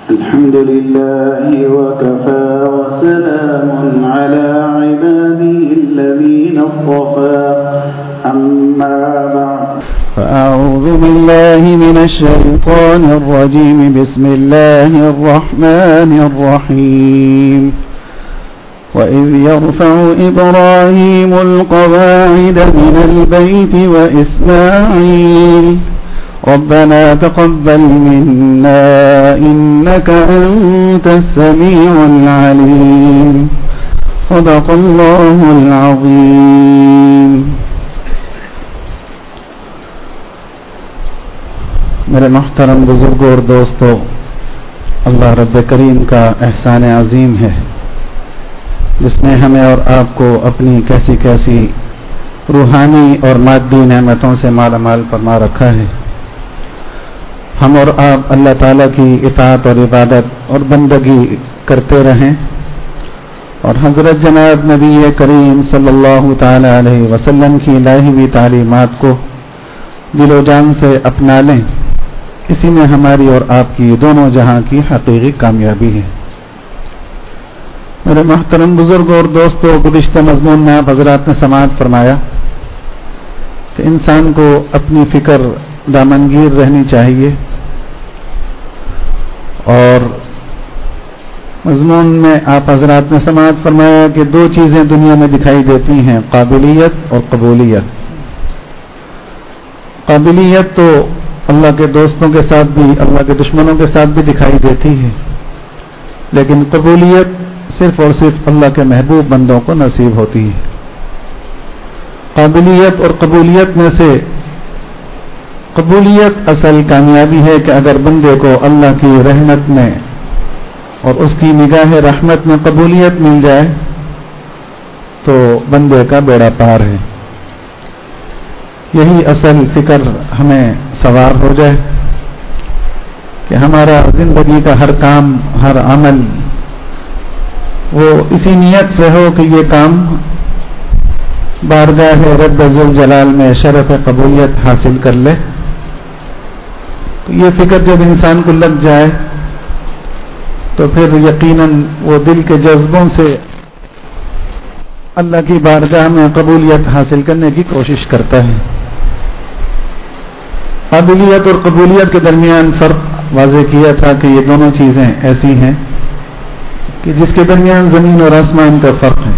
الحمد لله وكفى وسلام على عباده الذين اصطفى أما بعد فأعوذ بالله من الشيطان الرجيم بسم الله الرحمن الرحيم وإذ يرفع إبراهيم القواعد من البيت وإسماعيل ربنا تقبل منا إنك أنت السميع العليم صدق الله العظيم. میرے محترم بزرگوں اور دوستو، اللہ رب کریم کا احسان عظیم ہے جس نے ہمیں اور آپ کو اپنی کیسی کیسی روحانی اور مادی نعمتوں سے مالا مال فرما رکھا ہے. ہم اور آپ اللہ تعالیٰ کی اطاعت اور عبادت اور بندگی کرتے رہیں اور حضرت جناب نبی کریم صلی اللہ تعالی علیہ وسلم کی الہی ہوئی تعلیمات کو دل و جان سے اپنا لیں. اسی میں ہماری اور آپ کی دونوں جہاں کی حقیقی کامیابی ہے. میرے محترم بزرگوں اور دوستوں، گزشتہ مضمون میں آپ حضرات نے سماعت فرمایا کہ انسان کو اپنی فکر دامنگیر رہنی چاہیے، اور مضمون میں آپ حضرات نے سماعت فرمایا کہ دو چیزیں دنیا میں دکھائی دیتی ہیں، قابلیت اور قبولیت. قابلیت تو اللہ کے دوستوں کے ساتھ بھی، اللہ کے دشمنوں کے ساتھ بھی دکھائی دیتی ہے، لیکن قبولیت صرف اور صرف اللہ کے محبوب بندوں کو نصیب ہوتی ہے. قابلیت اور قبولیت میں سے قبولیت اصل کامیابی ہے کہ اگر بندے کو اللہ کی رحمت میں اور اس کی نگاہ رحمت میں قبولیت مل جائے تو بندے کا بیڑا پار ہے. یہی اصل فکر ہمیں سوار ہو جائے کہ ہمارا زندگی کا ہر کام، ہر عمل وہ اسی نیت سے ہو کہ یہ کام بارگاہ رب ذوالجلال میں شرف قبولیت حاصل کر لے. تو یہ فکر جب انسان کو لگ جائے تو پھر یقیناً وہ دل کے جذبوں سے اللہ کی بارگاہ میں قبولیت حاصل کرنے کی کوشش کرتا ہے. قابلیت اور قبولیت کے درمیان فرق واضح کیا تھا کہ یہ دونوں چیزیں ایسی ہیں کہ جس کے درمیان زمین اور آسمان کا فرق ہے.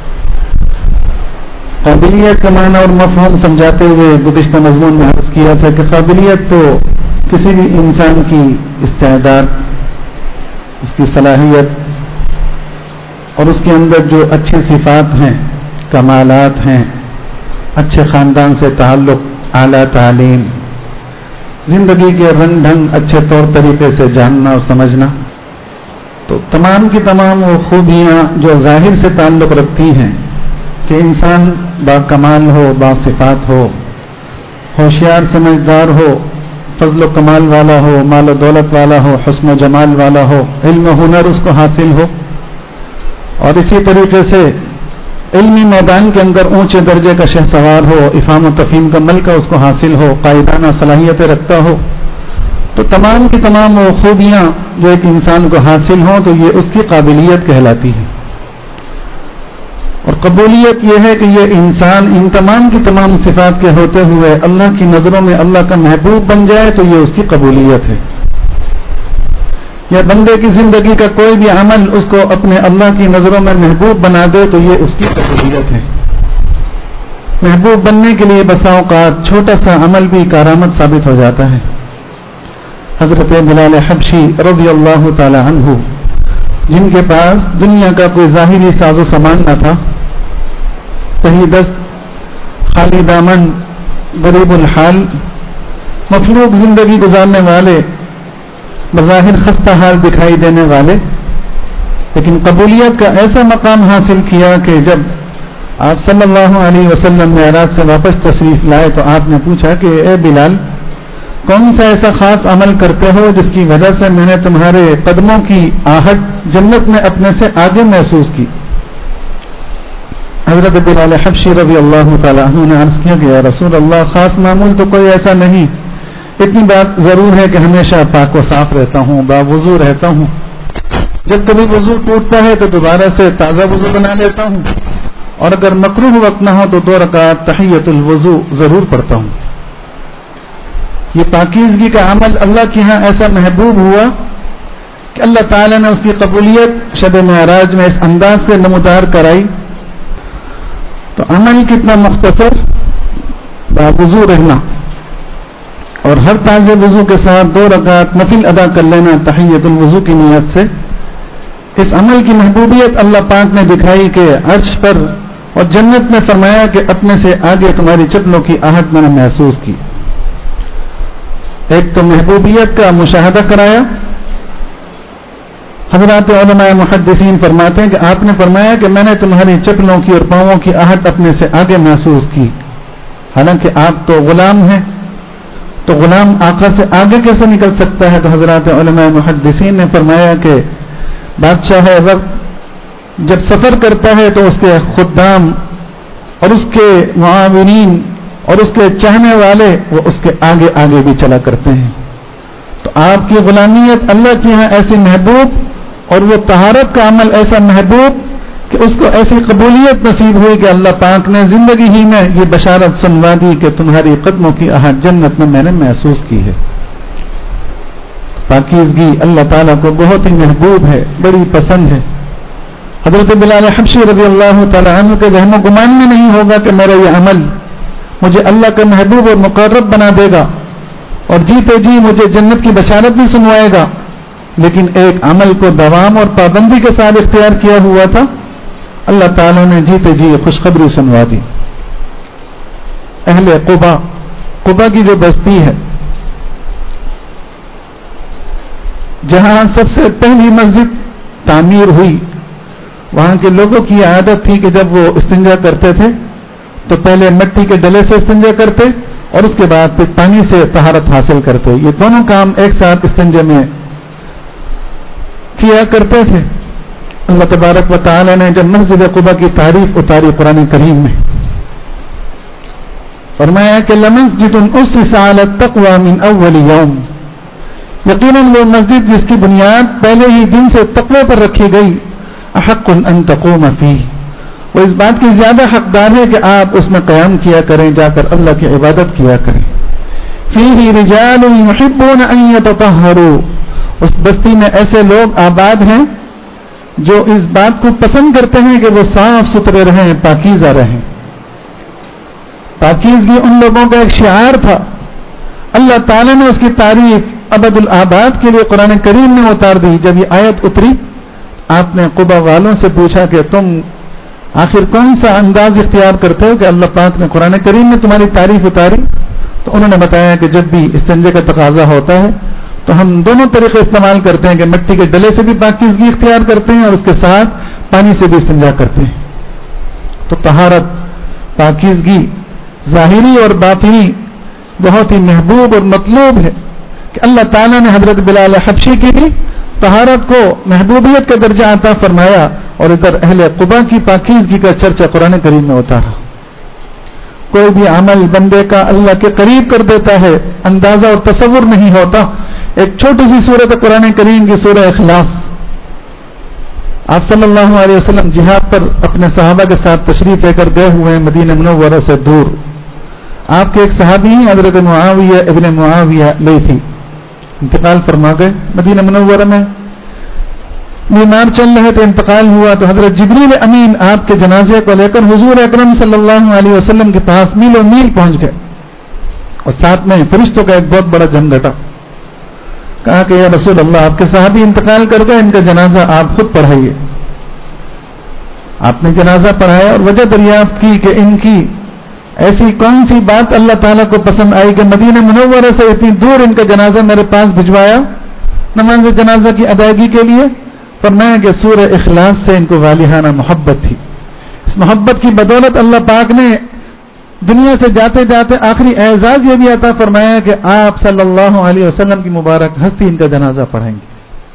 قابلیت کا معنی اور مفہوم سمجھاتے ہوئے گزشتہ مضمون میں عرض کیا تھا کہ قابلیت تو کسی بھی انسان کی استعداد، اس کی صلاحیت اور اس کے اندر جو اچھی صفات ہیں، کمالات ہیں، اچھے خاندان سے تعلق، اعلیٰ تعلیم، زندگی کے رنگ ڈھنگ اچھے طور طریقے سے جاننا اور سمجھنا، تو تمام کی تمام وہ خوبیاں جو ظاہر سے تعلق رکھتی ہیں کہ انسان با کمال ہو، با صفات ہو، ہوشیار سمجھدار ہو، فضل و کمال والا ہو، مال و دولت والا ہو، حسن و جمال والا ہو، علم و ہنر اس کو حاصل ہو، اور اسی طریقے سے علمی میدان کے اندر اونچے درجے کا شہسوار ہو، افہام و تفہیم کا ملکہ اس کو حاصل ہو، قائدانہ صلاحیتیں رکھتا ہو، تو تمام کی تمام وہ خوبیاں جو ایک انسان کو حاصل ہوں تو یہ اس کی قابلیت کہلاتی ہے. اور قبولیت یہ ہے کہ یہ انسان ان تمام کی تمام صفات کے ہوتے ہوئے اللہ کی نظروں میں اللہ کا محبوب بن جائے تو یہ اس کی قبولیت ہے. یا بندے کی زندگی کا کوئی بھی عمل اس کو اپنے اللہ کی نظروں میں محبوب بنا دے تو یہ اس کی قبولیت ہے. محبوب بننے کے لیے بسا اوقات چھوٹا سا عمل بھی کارآمد ثابت ہو جاتا ہے. حضرت بلال حبشی رضی اللہ تعالی عنہ، جن کے پاس دنیا کا کوئی ظاہری ساز و سامان نہ تھا، تہی دست، خالی دامن، غریب الحال، مفلوک زندگی گزارنے والے، بظاہر خستہ حال دکھائی دینے والے، لیکن قبولیت کا ایسا مقام حاصل کیا کہ جب آپ صلی اللہ علیہ وسلم معراج سے واپس تشریف لائے تو آپ نے پوچھا کہ اے بلال، کون سا ایسا خاص عمل کرتے ہو جس کی وجہ سے میں نے تمہارے قدموں کی آہٹ جنت میں اپنے سے آگے محسوس کی؟ حضرت بلال حبشی رضی اللہ تعالیٰ عنہ نے عرض کیا کہ یا رسول اللہ، خاص معمول تو کوئی ایسا نہیں، اتنی بات ضرور ہے کہ ہمیشہ پاک و صاف رہتا ہوں، باوضو رہتا ہوں. جب کبھی وضو ٹوٹتا ہے تو دوبارہ سے تازہ وضو بنا لیتا ہوں، اور اگر مکروہ وقت نہ ہو تو 2 رکعت تحیۃ الوضو ضرور پڑھتا ہوں. یہ پاکیزگی کا عمل اللہ کے ہاں ایسا محبوب ہوا کہ اللہ تعالیٰ نے اس کی قبولیت شب معراج میں اس انداز سے نمودار کرائی. تو عمل کتنا مختصر، باوضو رہنا اور ہر تازے وضو کے ساتھ 2 رکعت نفل ادا کر لینا تحیۃ الوضو کی نیت سے. اس عمل کی محبوبیت اللہ پاک نے دکھائی کہ عرش پر اور جنت میں فرمایا کہ اپنے سے آگے تمہاری چپلوں کی آہٹ میں نے محسوس کی. ایک تو محبوبیت کا مشاہدہ کرایا. حضرات علماء محدثین فرماتے ہیں کہ آپ نے فرمایا کہ میں نے تمہاری چپلوں کی اور پاؤں کی آہٹ اپنے سے آگے محسوس کی. حالانکہ آپ تو غلام ہیں، تو غلام آقا سے آگے کیسے نکل سکتا ہے؟ تو حضرات علماء محدثین نے فرمایا کہ بادشاہ وقت جب سفر کرتا ہے تو اس کے خدام اور اس کے معاونین اور اس کے چاہنے والے وہ اس کے آگے آگے بھی چلا کرتے ہیں. تو آپ کی غلامیت اللہ کے یہاں ایسی محبوب اور وہ طہارت کا عمل ایسا محبوب کہ اس کو ایسی قبولیت نصیب ہوئی کہ اللہ پاک نے زندگی ہی میں یہ بشارت سنوا دی کہ تمہاری قدموں کی آہٹ جنت میں نے محسوس کی ہے. پاکیزگی اللہ تعالیٰ کو بہت ہی محبوب ہے، بڑی پسند ہے. حضرت بلال حبشی رضی اللہ تعالیٰ عنہ کے وہم و گمان میں نہیں ہوگا کہ میرا یہ عمل مجھے اللہ کا محبوب اور مقرب بنا دے گا اور جیتے جی مجھے جنت کی بشارت بھی سنوائے گا، لیکن ایک عمل کو دوام اور پابندی کے ساتھ اختیار کیا ہوا تھا. اللہ تعالیٰ نے جیتے جی خوشخبری سنوا دی. اہل قبا، قبا کی جو بستی ہے جہاں سب سے پہلی مسجد تعمیر ہوئی، وہاں کے لوگوں کی عادت تھی کہ جب وہ استنجا کرتے تھے تو پہلے مٹی کے ڈلے سے استنجا کرتے اور اس کے بعد پھر پانی سے طہارت حاصل کرتے. یہ دونوں کام ایک ساتھ استنجا میں کیا کرتے تھے. اللہ تبارک و تعالی نے جب مسجد قبا کی تعریف اتاری قرآن کریم میں، فرمایا کہ لمسجد اسس علی التقوی من اول یوم، یقیناً وہ مسجد جس کی بنیاد پہلے ہی دن سے تقوی پر رکھی گئی، احق ان تقوم فیہ، وہ اس بات کی زیادہ حقدار ہے کہ آپ اس میں قیام کیا کریں، جا کر اللہ کی عبادت کیا کریں. فیہ رجال یحبون ان یتطہروا، اس بستی میں ایسے لوگ آباد ہیں جو اس بات کو پسند کرتے ہیں کہ وہ صاف ستھرے رہیں، پاکیزہ رہیں. پاکیزگی ان لوگوں کا ایک شعار تھا. اللہ تعالیٰ نے اس کی تعریف ابد الآباد کے لیے قرآن کریم میں اتار دی. جب یہ آیت اتری آپ نے قبا والوں سے پوچھا کہ تم آخر کون سا انداز اختیار کرتے ہو کہ اللہ پاک نے قرآن کریم میں تمہاری تعریف اتاری؟ تو انہوں نے بتایا کہ جب بھی استنجے کا تقاضا ہوتا ہے تو ہم دونوں طریقے استعمال کرتے ہیں کہ مٹی کے ڈلے سے بھی پاکیزگی اختیار کرتے ہیں اور اس کے ساتھ پانی سے بھی استنجا کرتے ہیں. تو طہارت، پاکیزگی ظاہری اور باطنی بہت ہی محبوب اور مطلوب ہے کہ اللہ تعالیٰ نے حضرت بلال حبشی کی بھی طہارت کو محبوبیت کا درجہ عطا فرمایا اور ادھر اہل قبا کی پاکیزگی کا چرچا قرآن کریم میں اتارا. کوئی بھی عمل بندے کا اللہ کے قریب کر دیتا ہے، اندازہ اور تصور نہیں ہوتا. ایک چھوٹی سی سورت قرآن کریم کی سورہ اخلاص، آپ صلی اللہ علیہ وسلم جہاد پر اپنے صحابہ کے ساتھ تشریف لے کر گئے ہوئے ہیں مدینہ منورہ سے دور. آپ کے ایک صحابی حضرت معاویہ ابن معاویہ لیثی انتقال فرما گئے. مدینہ منورہ میں بیمار چل رہے تھے، انتقال ہوا تو حضرت جبریل امین آپ کے جنازے کو لے کر حضور اکرم صلی اللہ علیہ وسلم کے پاس میلوں میل پہنچ گئے اور ساتھ میں فرشتوں کا ایک بہت بڑا جھنڈ گھٹا. کہا کہ یا رسول اللہ، آپ کے صحابی انتقال کر گئے، ان کا جنازہ آپ خود پڑھائیے. آپ نے جنازہ پڑھایا اور وجہ دریافت کی کہ ان کی ایسی کون سی بات اللہ تعالیٰ کو پسند آئی کہ مدینہ منورہ سے اتنی دور ان کا جنازہ میرے پاس بھجوایا نماز جنازہ کی ادائیگی کے لیے. فرمایا کہ سورہ اخلاص سے ان کو والہانہ محبت تھی. اس محبت کی بدولت اللہ پاک نے دنیا سے جاتے جاتے آخری اعزاز یہ بھی عطا فرمایا کہ آپ صلی اللہ علیہ وسلم کی مبارک ہستی ان کا جنازہ پڑھائیں گے.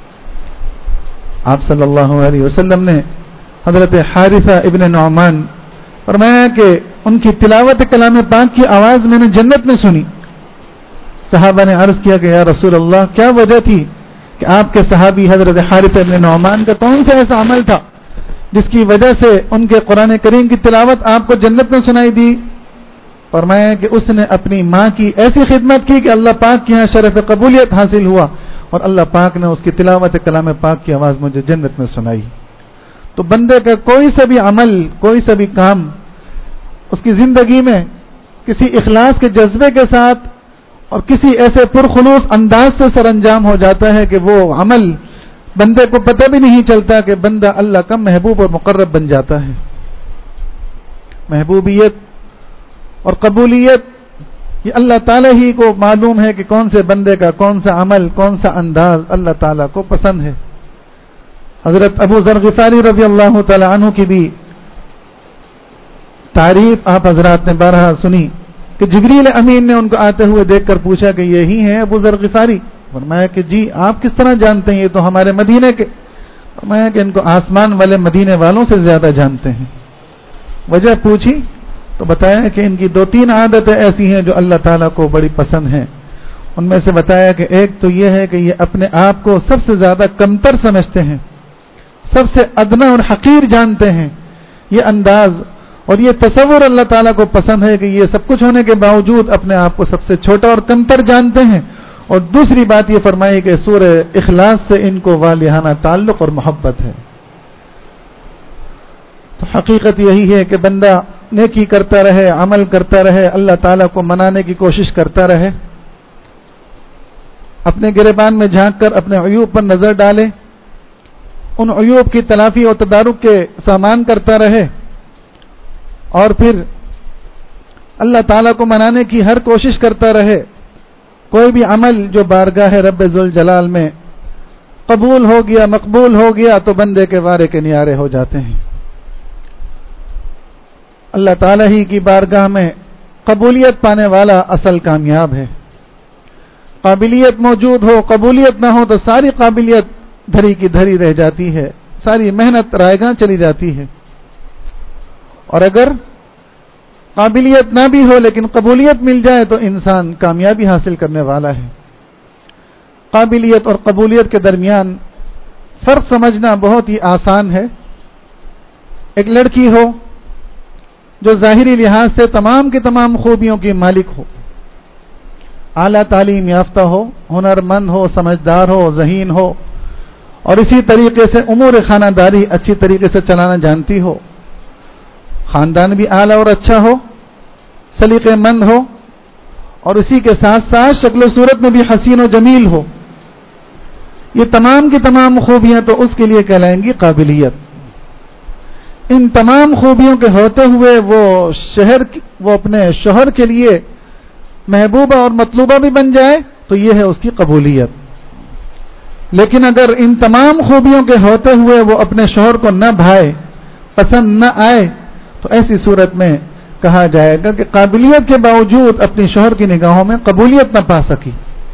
آپ صلی اللہ علیہ وسلم نے حضرت حارثہ ابن نعمان فرمایا کہ ان کی تلاوت کلام پاک کی آواز میں نے جنت میں سنی. صحابہ نے عرض کیا کہ یا رسول اللہ کیا وجہ تھی کہ آپ کے صحابی حضرت حارث بن نعمان کا کون سا ایسا عمل تھا جس کی وجہ سے ان کے قرآن کریم کی تلاوت آپ کو جنت میں سنائی دی؟ فرمایا کہ اس نے اپنی ماں کی ایسی خدمت کی کہ اللہ پاک کے یہاں شرف قبولیت حاصل ہوا اور اللہ پاک نے اس کی تلاوت کلام پاک کی آواز مجھے جنت میں سنائی۔ تو بندے کا کوئی سا بھی عمل، کوئی سا بھی کام اس کی زندگی میں کسی اخلاص کے جذبے کے ساتھ اور کسی ایسے پرخلوص انداز سے سر انجام ہو جاتا ہے کہ وہ عمل بندے کو پتہ بھی نہیں چلتا کہ بندہ اللہ کا محبوب اور مقرب بن جاتا ہے۔ محبوبیت اور قبولیت یہ اللہ تعالیٰ ہی کو معلوم ہے کہ کون سے بندے کا کون سا عمل، کون سا انداز اللہ تعالیٰ کو پسند ہے۔ حضرت ابو ذر غفاری رضی اللہ تعالی عنہ کی بھی تعریف آپ حضرات نے بارہا سنی کہ جبریل امین نے ان کو آتے ہوئے دیکھ کر پوچھا کہ یہی ہیں ابو ذر غفاری؟ فرمایا کہ جی، آپ کس طرح جانتے ہیں؟ یہ تو ہمارے مدینے کے۔ فرمایا کہ ان کو آسمان والے مدینے والوں سے زیادہ جانتے ہیں۔ وجہ پوچھی تو بتایا کہ ان کی 2-3 عادتیں ایسی ہیں جو اللہ تعالیٰ کو بڑی پسند ہیں۔ ان میں سے بتایا کہ ایک تو یہ ہے کہ یہ اپنے آپ کو سب سے زیادہ کمتر سمجھتے ہیں، سب سے ادنا اور حقیر جانتے ہیں۔ یہ انداز اور یہ تصور اللہ تعالیٰ کو پسند ہے کہ یہ سب کچھ ہونے کے باوجود اپنے آپ کو سب سے چھوٹا اور کمتر جانتے ہیں۔ اور دوسری بات یہ فرمائی کہ سورہ اخلاص سے ان کو والہانہ تعلق اور محبت ہے۔ تو حقیقت یہی ہے کہ بندہ نیکی کرتا رہے، عمل کرتا رہے، اللہ تعالیٰ کو منانے کی کوشش کرتا رہے، اپنے گریبان میں جھانک کر اپنے عیوب پر نظر ڈالے، ان عیوب کی تلافی اور تدارک کے سامان کرتا رہے، اور پھر اللہ تعالیٰ کو منانے کی ہر کوشش کرتا رہے۔ کوئی بھی عمل جو بارگاہ رب ذوالجلال میں قبول ہو گیا، مقبول ہو گیا، تو بندے کے وارے کے نیارے ہو جاتے ہیں۔ اللہ تعالیٰ ہی کی بارگاہ میں قبولیت پانے والا اصل کامیاب ہے۔ قابلیت موجود ہو، قبولیت نہ ہو تو ساری قابلیت دھری کی دھری رہ جاتی ہے، ساری محنت رائیگاں چلی جاتی ہے۔ اور اگر قابلیت نہ بھی ہو لیکن قبولیت مل جائے تو انسان کامیابی حاصل کرنے والا ہے۔ قابلیت اور قبولیت کے درمیان فرق سمجھنا بہت ہی آسان ہے۔ ایک لڑکی ہو جو ظاہری لحاظ سے تمام کی تمام خوبیوں کی مالک ہو، اعلیٰ تعلیم یافتہ ہو، ہنر مند ہو، سمجھدار ہو، ذہین ہو، اور اسی طریقے سے امور خانہ داری اچھی طریقے سے چلانا جانتی ہو، خاندان بھی اعلیٰ اور اچھا ہو، سلیقے مند ہو، اور اسی کے ساتھ ساتھ شکل و صورت میں بھی حسین و جمیل ہو، یہ تمام کی تمام خوبیاں تو اس کے لیے کہلائیں گی قابلیت۔ ان تمام خوبیوں کے ہوتے ہوئے وہ اپنے شوہر کے لیے محبوبہ اور مطلوبہ بھی بن جائے تو یہ ہے اس کی قبولیت۔ لیکن اگر ان تمام خوبیوں کے ہوتے ہوئے وہ اپنے شوہر کو نہ بھائے، پسند نہ آئے، تو ایسی صورت میں کہا جائے گا کہ قابلیت کے باوجود اپنی شوہر کی نگاہوں میں قبولیت نہ پا سکی۔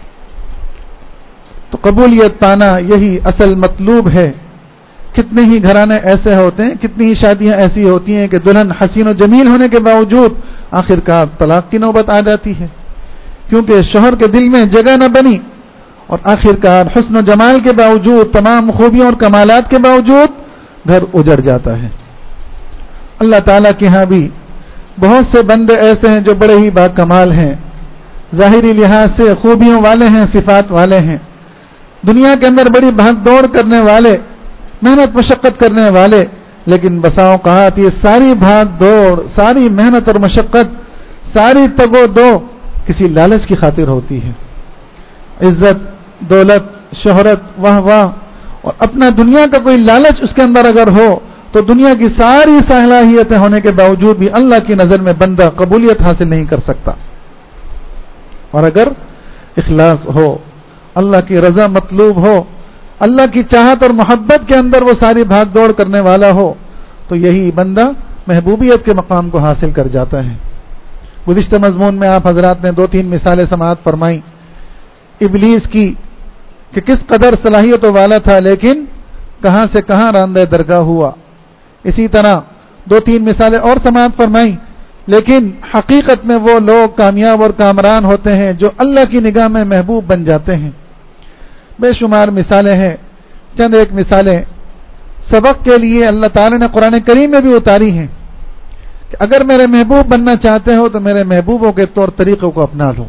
تو قبولیت پانا یہی اصل مطلوب ہے۔ کتنے ہی گھرانے ایسے ہوتے ہیں، کتنی ہی شادیاں ایسی ہوتی ہیں کہ دلہن حسین و جمیل ہونے کے باوجود آخرکار طلاق کی نوبت آ جاتی ہے، کیونکہ شوہر کے دل میں جگہ نہ بنی، اور آخرکار حسن و جمال کے باوجود، تمام خوبیوں اور کمالات کے باوجود گھر اجڑ جاتا ہے۔ اللہ تعالیٰ کے ہاں بھی بہت سے بندے ایسے ہیں جو بڑے ہی با کمال ہیں، ظاہری لحاظ سے خوبیوں والے ہیں، صفات والے ہیں، دنیا کے اندر بڑی بھاگ دوڑ کرنے والے، محنت مشقت کرنے والے، لیکن بسا اوقات یہ ساری بھاگ دوڑ، ساری محنت اور مشقت، ساری تگ و دو کسی لالچ کی خاطر ہوتی ہے۔ عزت، دولت، شہرت، واہ واہ اور اپنا دنیا کا کوئی لالچ اس کے اندر اگر ہو تو دنیا کی ساری صلاحیتیں ہونے کے باوجود بھی اللہ کی نظر میں بندہ قبولیت حاصل نہیں کر سکتا۔ اور اگر اخلاص ہو، اللہ کی رضا مطلوب ہو، اللہ کی چاہت اور محبت کے اندر وہ ساری بھاگ دوڑ کرنے والا ہو، تو یہی بندہ محبوبیت کے مقام کو حاصل کر جاتا ہے۔ گزشتہ مضمون میں آپ حضرات نے 2-3 مثالیں سماعت فرمائی ابلیس کی کہ کس قدر صلاحیتوں والا تھا لیکن کہاں سے کہاں راندہ درگاہ ہوا۔ اسی طرح 2-3 مثالیں اور سماعت فرمائی لیکن حقیقت میں وہ لوگ کامیاب اور کامران ہوتے ہیں جو اللہ کی نگاہ میں محبوب بن جاتے ہیں۔ بے شمار مثالیں ہیں، چند ایک مثالیں سبق کے لیے اللہ تعالی نے قرآن کریم میں بھی اتاری ہیں کہ اگر میرے محبوب بننا چاہتے ہو تو میرے محبوبوں کے طور طریقوں کو اپنا لو۔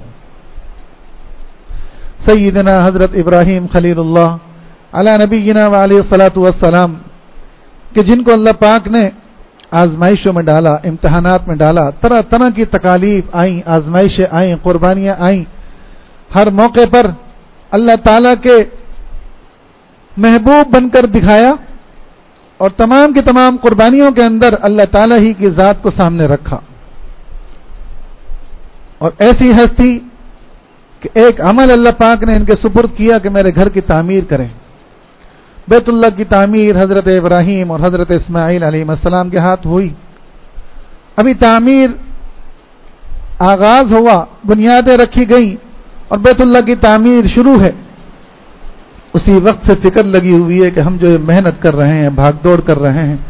سیدنا حضرت ابراہیم خلیل اللہ علی نبینا وعلیہ الصلاۃ والسلام کہ جن کو اللہ پاک نے آزمائشوں میں ڈالا، امتحانات میں ڈالا، طرح طرح کی تکالیف آئیں، آزمائشیں آئیں، قربانیاں آئیں، ہر موقع پر اللہ تعالیٰ کے محبوب بن کر دکھایا اور تمام کی تمام قربانیوں کے اندر اللہ تعالیٰ ہی کی ذات کو سامنے رکھا۔ اور ایسی ہستی کہ ایک عمل اللہ پاک نے ان کے سپرد کیا کہ میرے گھر کی تعمیر کریں۔ بیت اللہ کی تعمیر حضرت ابراہیم اور حضرت اسماعیل علیہ السلام کے ہاتھ ہوئی۔ ابھی تعمیر آغاز ہوا، بنیادیں رکھی گئیں اور بیت اللہ کی تعمیر شروع ہے، اسی وقت سے فکر لگی ہوئی ہے کہ ہم جو محنت کر رہے ہیں، بھاگ دوڑ کر رہے ہیں،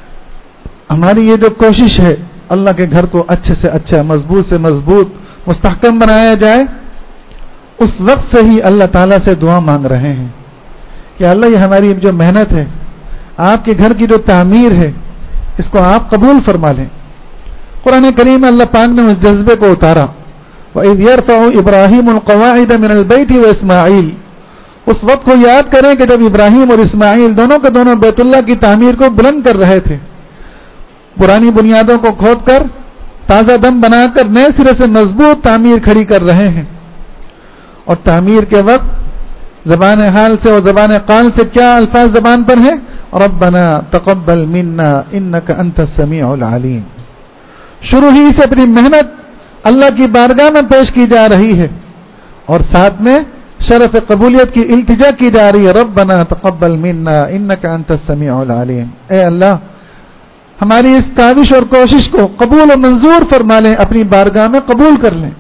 ہماری یہ جو کوشش ہے اللہ کے گھر کو اچھے سے اچھا، مضبوط سے مضبوط، مستحکم بنایا جائے، اس وقت سے ہی اللہ تعالیٰ سے دعا مانگ رہے ہیں کہ اللہ یہ ہماری جو محنت ہے، آپ کے گھر کی جو تعمیر ہے، اس کو آپ قبول فرما لیں۔ قرآن کریم میں اللہ پاک نے اس جذبے کو اتارا، وَإِذْ يَرْفَعُ إِبْرَاهِيمُ الْقَوَاعِدَ مِنَ الْبَيْتِ وَإِسْمَاعِيلُ، اس وقت کو یاد کریں کہ جب ابراہیم اور اسماعیل دونوں کے دونوں بیت اللہ کی تعمیر کو بلند کر رہے تھے، پرانی بنیادوں کو کھود کر تازہ دم بنا کر نئے سرے سے مضبوط تعمیر کھڑی کر رہے ہیں۔ اور تعمیر کے وقت زبان حال سے اور زبان قال سے کیا الفاظ زبان پر ہیں؟ ربنا تقبل منا انک انت السمیع العلیم۔ شروع ہی سے اپنی محنت اللہ کی بارگاہ میں پیش کی جا رہی ہے اور ساتھ میں شرف قبولیت کی التجا کی جا رہی ہے، ربنا تقبل منا انک انت السمیع العلیم۔ اے اللہ ہماری اس کاوش اور کوشش کو قبول و منظور فرما لیں، اپنی بارگاہ میں قبول کر لیں۔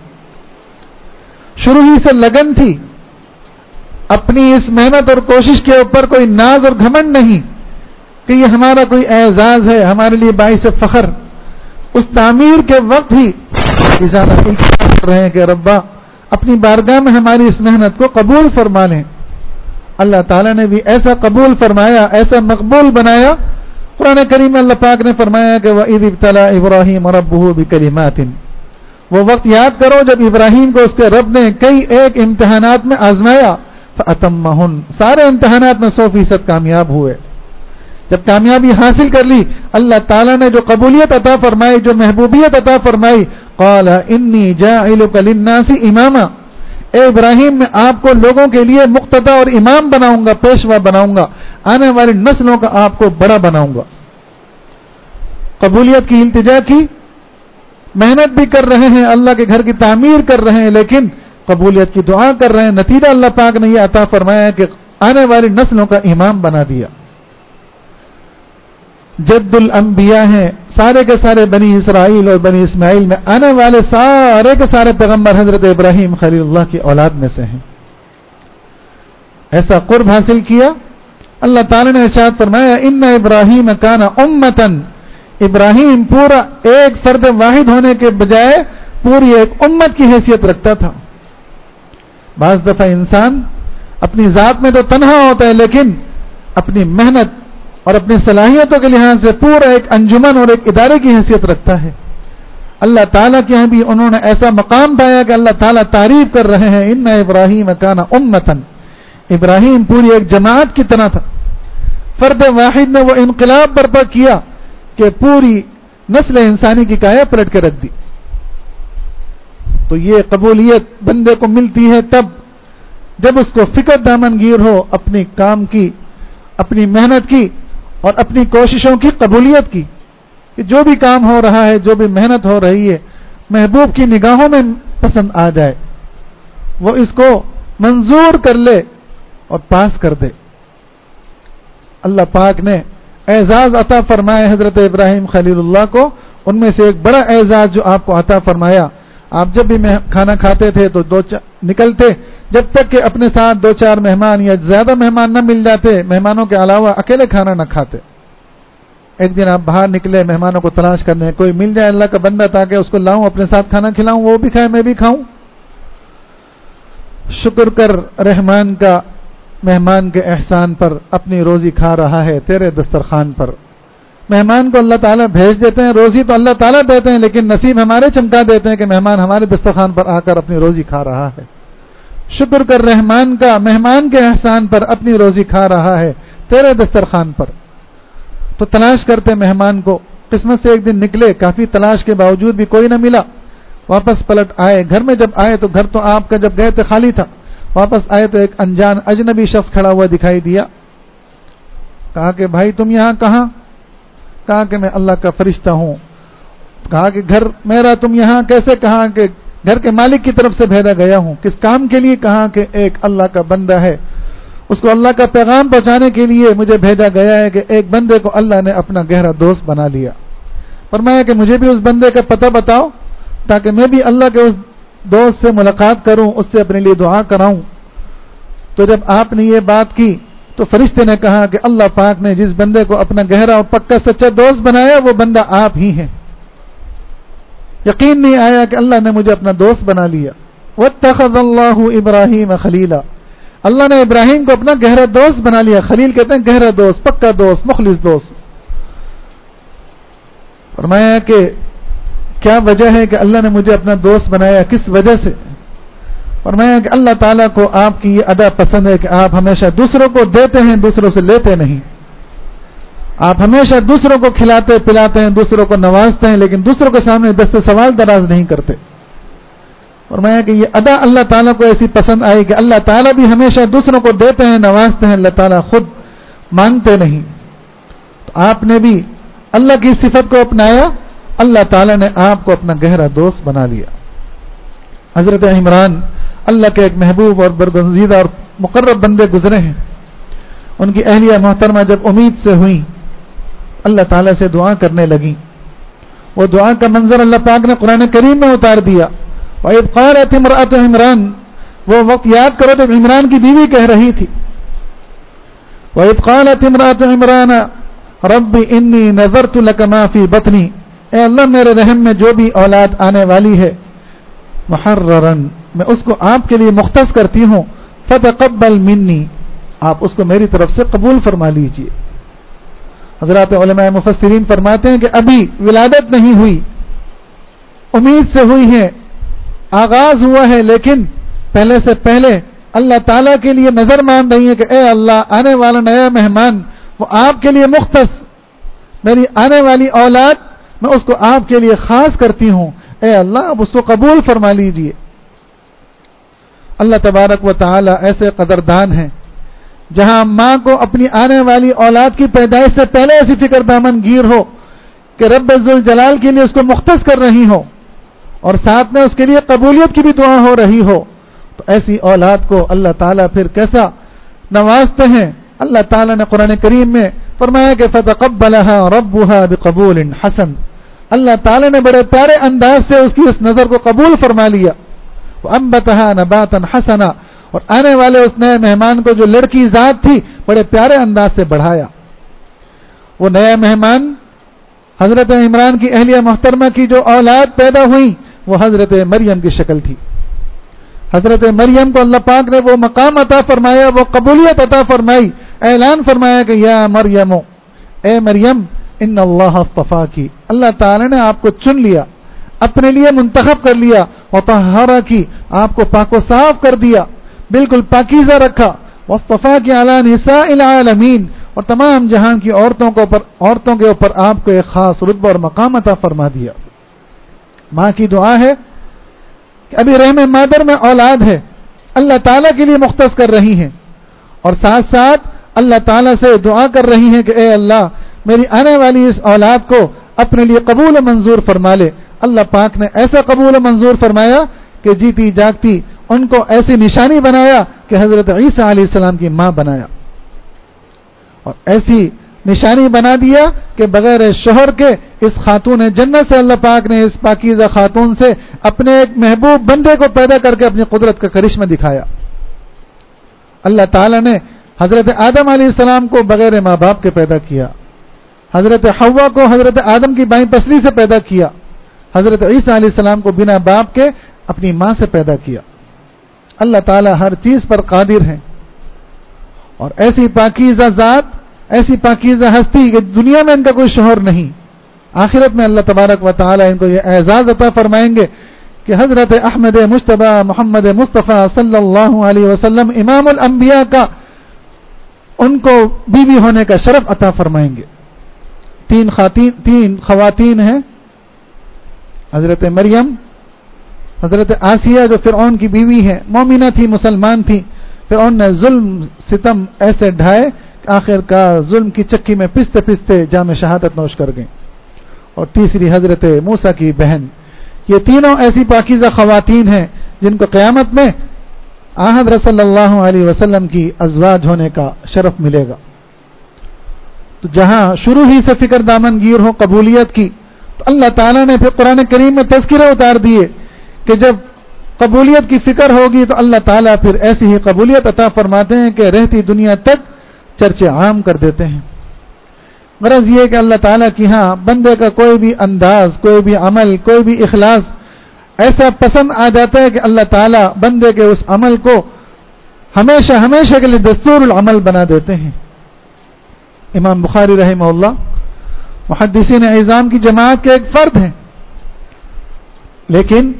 شروع ہی سے لگن تھی، اپنی اس محنت اور کوشش کے اوپر کوئی ناز اور گھمنڈ نہیں کہ یہ ہمارا کوئی اعزاز ہے، ہمارے لیے باعث فخر۔ اس تعمیر کے وقت ہی کر رہے ہیں کہ ربا اپنی بارگاہ میں ہماری اس محنت کو قبول فرما لیں۔ اللہ تعالیٰ نے بھی ایسا قبول فرمایا، ایسا مقبول بنایا۔ قرآن کریم میں اللہ پاک نے فرمایا کہ وَإِذِ ابْتَلَىٰ إِبْرَاهِيمَ رَبُّهُ بِكَلِمَاتٍ، وہ وقت یاد کرو جب ابراہیم کو اس کے رب نے کئی ایک امتحانات میں آزمایا، فَأَتَمَّهُنَّ، سارے امتحانات میں 100% کامیاب ہوئے۔ جب کامیابی حاصل کر لی، اللہ تعالیٰ نے جو قبولیت عطا فرمائی، جو محبوبیت عطا فرمائی، قال انی جاعلک للناس اماما، اے ابراہیم میں آپ کو لوگوں کے لیے مقتدی اور امام بناؤں گا، پیشوا بناؤں گا، آنے والی نسلوں کا آپ کو بڑا بناؤں گا۔ قبولیت کی التجا کی، محنت بھی کر رہے ہیں، اللہ کے گھر کی تعمیر کر رہے ہیں، لیکن قبولیت کی دعا کر رہے ہیں۔ نتیجہ اللہ پاک نے یہ عطا فرمایا کہ آنے والی نسلوں کا امام بنا دیا۔ جد الانبیاء ہیں، سارے کے سارے بنی اسرائیل اور بنی اسماعیل میں آنے والے سارے کے سارے پیغمبر حضرت ابراہیم خلیل اللہ کی اولاد میں سے ہیں۔ ایسا قرب حاصل کیا، اللہ تعالی نے ارشاد فرمایا ان ابراہیم کان امتن، ابراہیم پورا ایک فرد واحد ہونے کے بجائے پوری ایک امت کی حیثیت رکھتا تھا۔ بعض دفعہ انسان اپنی ذات میں تو تنہا ہوتا ہے، لیکن اپنی محنت اور اپنی صلاحیتوں کے لحاظ سے پورا ایک انجمن اور ایک ادارے کی حیثیت رکھتا ہے۔ اللہ تعالیٰ کے یہاں بھی انہوں نے ایسا مقام پایا کہ اللہ تعالیٰ تعریف کر رہے ہیں ان ابراہیم کان امتن، ابراہیم پوری ایک جماعت کی طرح تھا، فرد واحد نے وہ انقلاب برپا کیا کہ پوری نسل انسانی کی کایا پلٹ کے رکھ دی۔ تو یہ قبولیت بندے کو ملتی ہے تب جب اس کو فکر دامنگیر ہو اپنی کام کی، اپنی محنت کی اور اپنی کوششوں کی قبولیت کی، کہ جو بھی کام ہو رہا ہے، جو بھی محنت ہو رہی ہے، محبوب کی نگاہوں میں پسند آ جائے، وہ اس کو منظور کر لے اور پاس کر دے۔ اللہ پاک نے اعزاز عطا فرمائے حضرت ابراہیم خلیل اللہ کو، ان میں سے ایک بڑا اعزاز جو آپ کو عطا فرمایا، آپ جب بھی کھانا کھاتے تھے تو نکلتے، جب تک کہ اپنے ساتھ 2-4 مہمان یا زیادہ مہمان نہ مل جاتے، مہمانوں کے علاوہ اکیلے کھانا نہ کھاتے۔ ایک دن آپ باہر نکلے مہمانوں کو تلاش کرنے, کوئی مل جائے اللہ کا بندہ تاکہ اس کو لاؤں اپنے ساتھ کھانا کھلاؤں, وہ بھی کھائے میں بھی کھاؤں. شکر کر رحمان کا مہمان کے احسان پر, اپنی روزی کھا رہا ہے تیرے دسترخوان پر. مہمان کو اللہ تعالیٰ بھیج دیتے ہیں, روزی تو اللہ تعالیٰ دیتے ہیں, لیکن نصیب ہمارے چمکا دیتے ہیں کہ مہمان ہمارے دسترخوان پر آ کر اپنی روزی کھا رہا ہے. شکر کر رحمان کا مہمان کے احسان پر, اپنی روزی کھا رہا ہے تیرے دسترخوان پر. تو تلاش کرتے مہمان کو, قسمت سے ایک دن نکلے, کافی تلاش کے باوجود بھی کوئی نہ ملا. واپس پلٹ آئے, گھر میں جب آئے تو گھر تو آپ کا جب گئے تھے خالی تھا. واپس آئے تو ایک انجان اجنبی شخص کھڑا ہوا دکھائی دیا. کہا کہ بھائی تم یہاں کہاں؟ کہا کہ میں اللہ کا فرشتہ ہوں. کہا کہ گھر میرا تم یہاں کیسے؟ کہا کہ گھر کے مالک کی طرف سے بھیجا گیا ہوں. کس کام کے لیے؟ کہا کہ ایک اللہ کا بندہ ہے, اس کو اللہ کا پیغام پہنچانے کے لیے مجھے بھیجا گیا ہے کہ ایک بندے کو اللہ نے اپنا گہرا دوست بنا لیا. فرمایا کہ مجھے بھی اس بندے کا پتہ بتاؤ تاکہ میں بھی اللہ کے اس دوست سے ملاقات کروں, اس سے اپنے لیے دعا کراؤں. تو جب آپ نے یہ بات کی تو فرشتے نے کہا کہ اللہ پاک نے جس بندے کو اپنا گہرا اور پکا سچا دوست بنایا وہ بندہ آپ ہی ہیں. یقین نہیں آیا کہ اللہ نے مجھے اپنا دوست بنا لیا. واتخذ اللہ ابراہیم خلیلا, اللہ نے ابراہیم کو اپنا گہرا دوست بنا لیا. خلیل کہتے ہیں گہرا دوست, پکا دوست, مخلص دوست. فرمایا کہ کیا وجہ ہے کہ اللہ نے مجھے اپنا دوست بنایا, کس وجہ سے؟ فرمایا کہ اللہ تعالیٰ کو آپ کی یہ ادا پسند ہے کہ آپ ہمیشہ دوسروں کو دیتے ہیں, دوسروں سے لیتے نہیں. آپ ہمیشہ دوسروں کو کھلاتے پلاتے ہیں, دوسروں کو نوازتے ہیں, لیکن دوسروں کے سامنے دست سوال دراز نہیں کرتے. فرمایا کہ یہ ادا اللہ تعالیٰ کو ایسی پسند آئی کہ اللہ تعالیٰ بھی ہمیشہ دوسروں کو دیتے ہیں, نوازتے ہیں, اللہ تعالیٰ خود مانگتے نہیں. تو آپ نے بھی اللہ کی صفت کو اپنایا, اللہ تعالیٰ نے آپ کو اپنا گہرا دوست بنا لیا. حضرت عمران اللہ کے ایک محبوب اور برگزیدہ اور مقرب بندے گزرے ہیں. ان کی اہلیہ محترمہ جب امید سے ہوئی, اللہ تعالیٰ سے دعا کرنے لگی. وہ دعا کا منظر اللہ پاک نے قرآن کریم میں اتار دیا. وَإِذْ قَالَتِ امْرَأَتُ عِمْرَانَ, وہ وقت یاد کرو جب عمران کی بیوی کہہ رہی تھی, وَإِذْ قَالَتِ امْرَأَتُ عِمْرَانَ رَبِّ إِنِّي نَذَرْتُ لَكَ مَا فِي بَطْنِي, اے اللہ میرے رحم میں جو بھی اولاد آنے والی ہے, محررن, میں اس کو آپ کے لیے مختص کرتی ہوں, فتقبل منی, آپ اس کو میری طرف سے قبول فرما لیجئے. حضرات علماء مفسرین فرماتے ہیں کہ ابھی ولادت نہیں ہوئی, امید سے ہوئی ہے, آغاز ہوا ہے, لیکن پہلے سے پہلے اللہ تعالیٰ کے لیے نظر مان رہی ہے کہ اے اللہ آنے والا نیا مہمان وہ آپ کے لیے مختص, میری آنے والی اولاد میں اس کو آپ کے لیے خاص کرتی ہوں, اے اللہ اب اس کو قبول فرما لیجئے. اللہ تبارک و تعالی ایسے قدردان ہیں, جہاں ماں کو اپنی آنے والی اولاد کی پیدائش سے پہلے ایسی فکر دامن گیر ہو کہ رب ذوالجلال کے لیے اس کو مختص کر رہی ہو اور ساتھ میں اس کے لیے قبولیت کی بھی دعا ہو رہی ہو, تو ایسی اولاد کو اللہ تعالیٰ پھر کیسا نوازتے ہیں. اللہ تعالیٰ نے قرآن کریم میں فرمایا کہ فتقبلها ربها بقبول حسن, اللہ تعالیٰ نے بڑے پیارے انداز سے اس کی اس نظر کو قبول فرما لیا. وَأَنبَتَهَا نَبَاتًا حَسَنًا, اور آنے والے اس نئے مہمان کو جو لڑکی ذات تھی بڑے پیارے انداز سے بڑھایا. وہ نیا مہمان حضرت عمران کی اہلیہ محترمہ کی جو اولاد پیدا ہوئی وہ حضرت مریم کی شکل تھی. حضرت مریم کو اللہ پاک نے وہ مقام عطا فرمایا, وہ قبولیت عطا فرمائی, اعلان فرمایا کہ یا مریم, اے مریم, ان اللہ اصطفاکی, اللہ تعالی نے آپ کو چن لیا, اپنے لیے منتخب کر لیا, وطہرکی, آپ کو پاک و صاف کر دیا, بالکل پاکیزہ رکھا, واصطفاکی علی نساء العالمین, اور تمام جہان کی عورتوں کے اوپر آپ کو ایک خاص رتبہ اور مقام عطا فرما دیا. ماں کی دعا ہے کہ ابھی رحم مادر میں اولاد ہے, اللہ تعالیٰ کے لیے مختص کر رہی ہیں, اور ساتھ ساتھ اللہ تعالیٰ سے دعا کر رہی ہیں کہ اے اللہ میری آنے والی اس اولاد کو اپنے لیے قبول و منظور فرما لے. اللہ پاک نے ایسا قبول و منظور فرمایا کہ جیتی جاگتی ان کو ایسی نشانی بنایا کہ حضرت عیسیٰ علیہ السلام کی ماں بنایا, اور ایسی نشانی بنا دیا کہ بغیر شوہر کے اس خاتون جنت سے اللہ پاک نے اس پاکیزہ خاتون سے اپنے ایک محبوب بندے کو پیدا کر کے اپنی قدرت کا کرشمہ دکھایا. اللہ تعالی نے حضرت آدم علیہ السلام کو بغیر ماں باپ کے پیدا کیا, حضرت حوا کو حضرت آدم کی بائیں پسلی سے پیدا کیا، حضرت عیسیٰ علیہ السلام کو بنا باپ کے اپنی ماں سے پیدا کیا۔ اللہ تعالیٰ ہر چیز پر قادر ہے، اور ایسی پاکیزہ ذات، ایسی پاکیزہ ہستی کہ دنیا میں ان کا کوئی شوہر نہیں، آخرت میں اللہ تبارک و تعالیٰ ان کو یہ اعزاز عطا فرمائیں گے کہ حضرت احمد مجتبی محمد مصطفیٰ صلی اللہ علیہ وسلم امام الانبیاء کا ان کو بیوی ہونے کا شرف عطا فرمائیں گے۔ تین خواتین ہیں، حضرت مریم، حضرت آسیہ جو فرعون کی بیوی ہے، مومنہ تھی، مسلمان تھی، فرعون نے ظلم ستم ایسے ڈھائے کہ آخر کا ظلم کی چکی میں پستے پستے جام شہادت نوش کر گئیں۔ اور تیسری حضرت موسیٰ کی بہن۔ یہ تینوں ایسی پاکیزہ خواتین ہیں جن کو قیامت میں حضرت صلی اللہ علیہ وسلم کی ازواج ہونے کا شرف ملے گا۔ تو جہاں شروع ہی سے فکر دامن گیر ہو قبولیت کی، تو اللہ تعالیٰ نے پھر قرآن کریم میں تذکرہ اتار دیے کہ جب قبولیت کی فکر ہوگی تو اللہ تعالیٰ پھر ایسی ہی قبولیت عطا فرماتے ہیں کہ رہتی دنیا تک چرچے عام کر دیتے ہیں۔ غرض یہ کہ اللہ تعالیٰ کی ہاں بندے کا کوئی بھی انداز، کوئی بھی عمل، کوئی بھی اخلاص ایسا پسند آ جاتا ہے کہ اللہ تعالیٰ بندے کے اس عمل کو ہمیشہ ہمیشہ کے لیے دستور العمل بنا دیتے ہیں۔ امام بخاری رحمہ اللہ محدثین اعظام کی جماعت کے ایک فرد ہیں، لیکن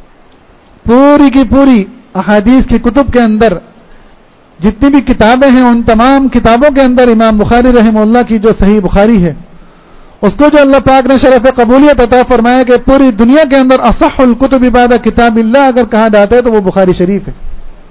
پوری کی پوری احادیث کی کتب کے اندر جتنی بھی کتابیں ہیں ان تمام کتابوں کے اندر امام بخاری رحمہ اللہ کی جو صحیح بخاری ہے اس کو جو اللہ پاک نے شرف قبولیت عطا فرمایا کہ پوری دنیا کے اندر اصح الکتب بعد کتاب اللہ اگر کہا جاتا ہے تو وہ بخاری شریف ہے۔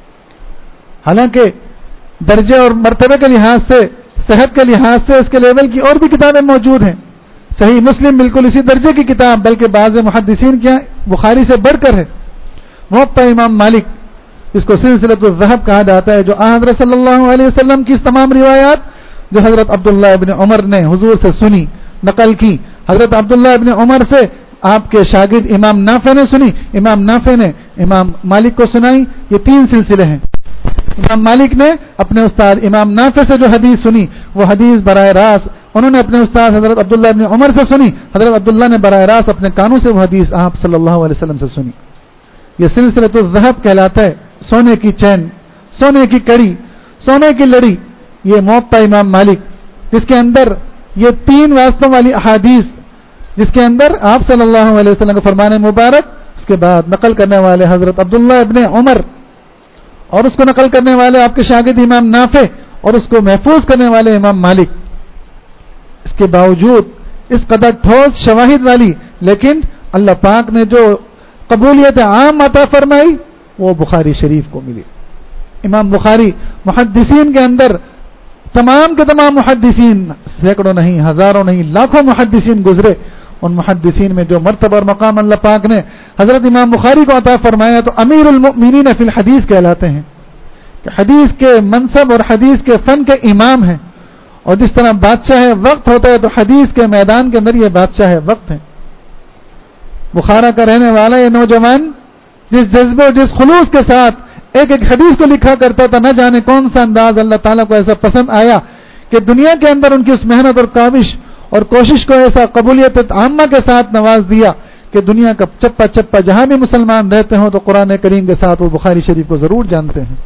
حالانکہ درجے اور مرتبے کے لحاظ سے، صحت کے لحاظ سے اس کے لیول کی اور بھی کتابیں موجود ہیں۔ صحیح مسلم بالکل اسی درجے کی کتاب، بلکہ بعض محدثین کیا بخاری سے بڑھ کر ہے۔ موطا امام مالک جس کو سلسلۃ الذہب کہا جاتا ہے، جو حضرت صلی اللہ علیہ وسلم کی تمام روایات جو حضرت عبداللہ ابن عمر نے حضور سے سنی، نقل کی، حضرت عبداللہ ابن عمر سے آپ کے شاگرد امام نافع نے سنی، امام نافع نے امام مالک کو سنائی، یہ 3 سلسلے ہیں۔ امام مالک نے اپنے استاد امام نافع سے جو حدیث سنی وہ حدیث براہ راست انہوں نے اپنے استاد حضرت عبداللہ ابن عمر سے سنی، حضرت عبداللہ نے براہ راست اپنے کانوں سے وہ حدیث آپ صلی اللہ علیہ وسلم سے سنی۔ یہ سلسلۃ الذہب کہلاتا ہے، سونے کی چین، سونے کی کڑی، سونے کی لڑی، یہ موطا امام مالک جس کے اندر یہ 3 واسطوں والی احادیث، جس کے اندر آپ صلی اللہ علیہ وسلم کا فرمان مبارک، اس کے بعد نقل کرنے والے حضرت عبداللہ ابن عمر، اور اس کو نقل کرنے والے آپ کے شاگرد امام نافع، اور اس کو محفوظ کرنے والے امام مالک۔ اس کے باوجود اس قدر ٹھوس شواہد والی لیکن اللہ پاک نے جو قبولیت عام عطا فرمائی وہ بخاری شریف کو ملی۔ امام بخاری محدثین کے اندر تمام کے تمام محدثین، سینکڑوں نہیں، ہزاروں نہیں، لاکھوں محدثین گزرے، ان محدثین میں جو مرتبہ اور مقام اللہ پاک نے حضرت امام بخاری کو عطا فرمایا تو امیر المؤمنین فی الحدیث کہلاتے ہیں کہ حدیث کے منصب اور حدیث کے فن کے امام ہیں، اور جس طرح بادشاہ وقت ہوتا ہے تو حدیث کے میدان کے اندر یہ بادشاہ وقت ہے۔ بخارا کا رہنے والا یہ نوجوان جس جذبے اور جس خلوص کے ساتھ ایک ایک حدیث کو لکھا کرتا تھا، نہ جانے کون سا انداز اللہ تعالیٰ کو ایسا پسند آیا کہ دنیا کے اندر ان کی اس محنت اور کاوش اور کوشش کو ایسا قبولیت عامہ کے ساتھ نواز دیا کہ دنیا کا چپا چپا جہاں بھی مسلمان رہتے ہوں تو قرآن کریم کے ساتھ وہ بخاری شریف کو ضرور جانتے ہیں۔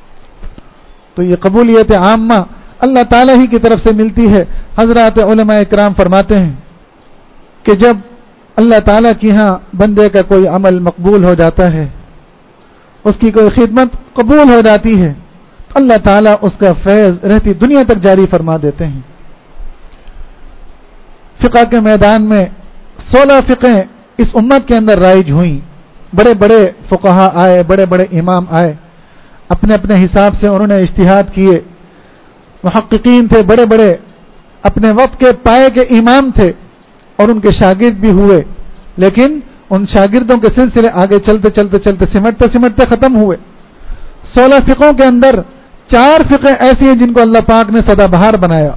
تو یہ قبولیت عامہ اللہ تعالیٰ ہی کی طرف سے ملتی ہے۔ حضرات علماء اکرام فرماتے ہیں کہ جب اللہ تعالیٰ کی ہاں بندے کا کوئی عمل مقبول ہو جاتا ہے، اس کی کوئی خدمت قبول ہو جاتی ہے تو اللہ تعالیٰ اس کا فیض رہتی دنیا تک جاری فرما دیتے ہیں۔ فقہ کے میدان میں 16 فقہیں اس امت کے اندر رائج ہوئیں، بڑے بڑے فقہا آئے، بڑے بڑے امام آئے، اپنے اپنے حساب سے انہوں نے اجتہاد کیے، محققین تھے بڑے بڑے، اپنے وقت کے پائے کے امام تھے اور ان کے شاگرد بھی ہوئے، لیکن ان شاگردوں کے سلسلے آگے چلتے چلتے چلتے سمٹتے سمٹتے ختم ہوئے۔ 16 فقہوں کے اندر 4 فقہ ایسی ہیں جن کو اللہ پاک نے سدا بہار بنایا۔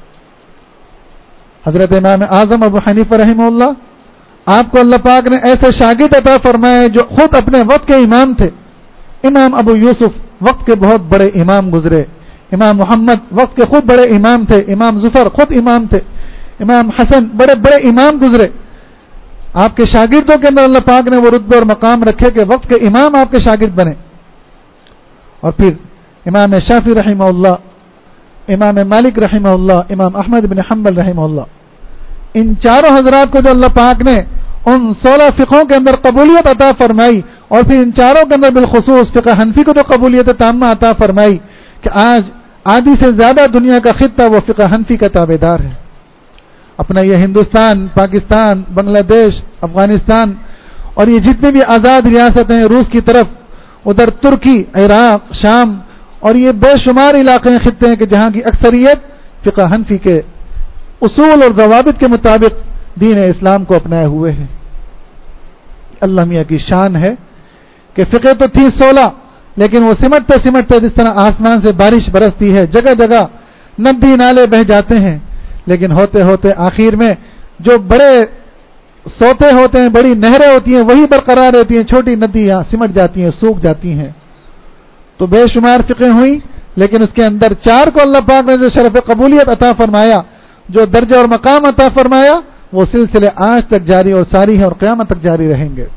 حضرت امام اعظم ابو حنیفہ رحمہ اللہ، آپ کو اللہ پاک نے ایسے شاگرد عطا فرمائے جو خود اپنے وقت کے امام تھے۔ امام ابو یوسف وقت کے بہت بڑے امام گزرے، امام محمد وقت کے خود بڑے امام تھے، امام ظفر خود امام تھے، امام حسن بڑے بڑے امام گزرے. آپ کے شاگردوں کے اندر اللہ پاک نے وہ رتبے اور مقام رکھے کہ وقت کے امام آپ کے شاگرد بنے. اور پھر امام شافعی رحمہ اللہ, امام مالک رحمہ اللہ, امام احمد بن حنبل رحمہ اللہ, ان چاروں حضرات کو جو اللہ پاک نے ان 16 فقہوں کے اندر قبولیت عطا فرمائی, اور پھر ان چاروں کے اندر بالخصوص فقہ حنفی کو تو قبولیت تامہ عطا فرمائی کہ آج آدھی سے زیادہ دنیا کا خطہ وہ فقہ حنفی کا تابعدار ہے. اپنا یہ ہندوستان, پاکستان, بنگلہ دیش, افغانستان اور یہ جتنی بھی آزاد ریاستیں ہیں, روس کی طرف, ادھر ترکی, عراق, شام اور یہ بے شمار علاقے خطے ہیں کہ جہاں کی اکثریت فقہ حنفی کے اصول اور ضوابط کے مطابق دین اسلام کو اپنائے ہوئے ہیں. اللہ میاں کی شان ہے کہ فقہ تو تھی 16, لیکن وہ سمٹتے سمٹتے جس طرح آسمان سے بارش برستی ہے, جگہ جگہ ندی نالے بہ جاتے ہیں, لیکن ہوتے ہوتے آخر میں جو بڑے سوتے ہوتے ہیں, بڑی نہریں ہوتی ہیں, وہی برقرار رہتی ہیں, چھوٹی ندیاں سمٹ جاتی ہیں, سوکھ جاتی ہیں. تو بے شمار فقہ ہوئی, لیکن اس کے اندر 4 کو اللہ پاک نے جو شرف قبولیت عطا فرمایا, جو درجہ اور مقام عطا فرمایا, وہ سلسلے آج تک جاری اور ساری ہیں اور قیامت تک جاری رہیں گے.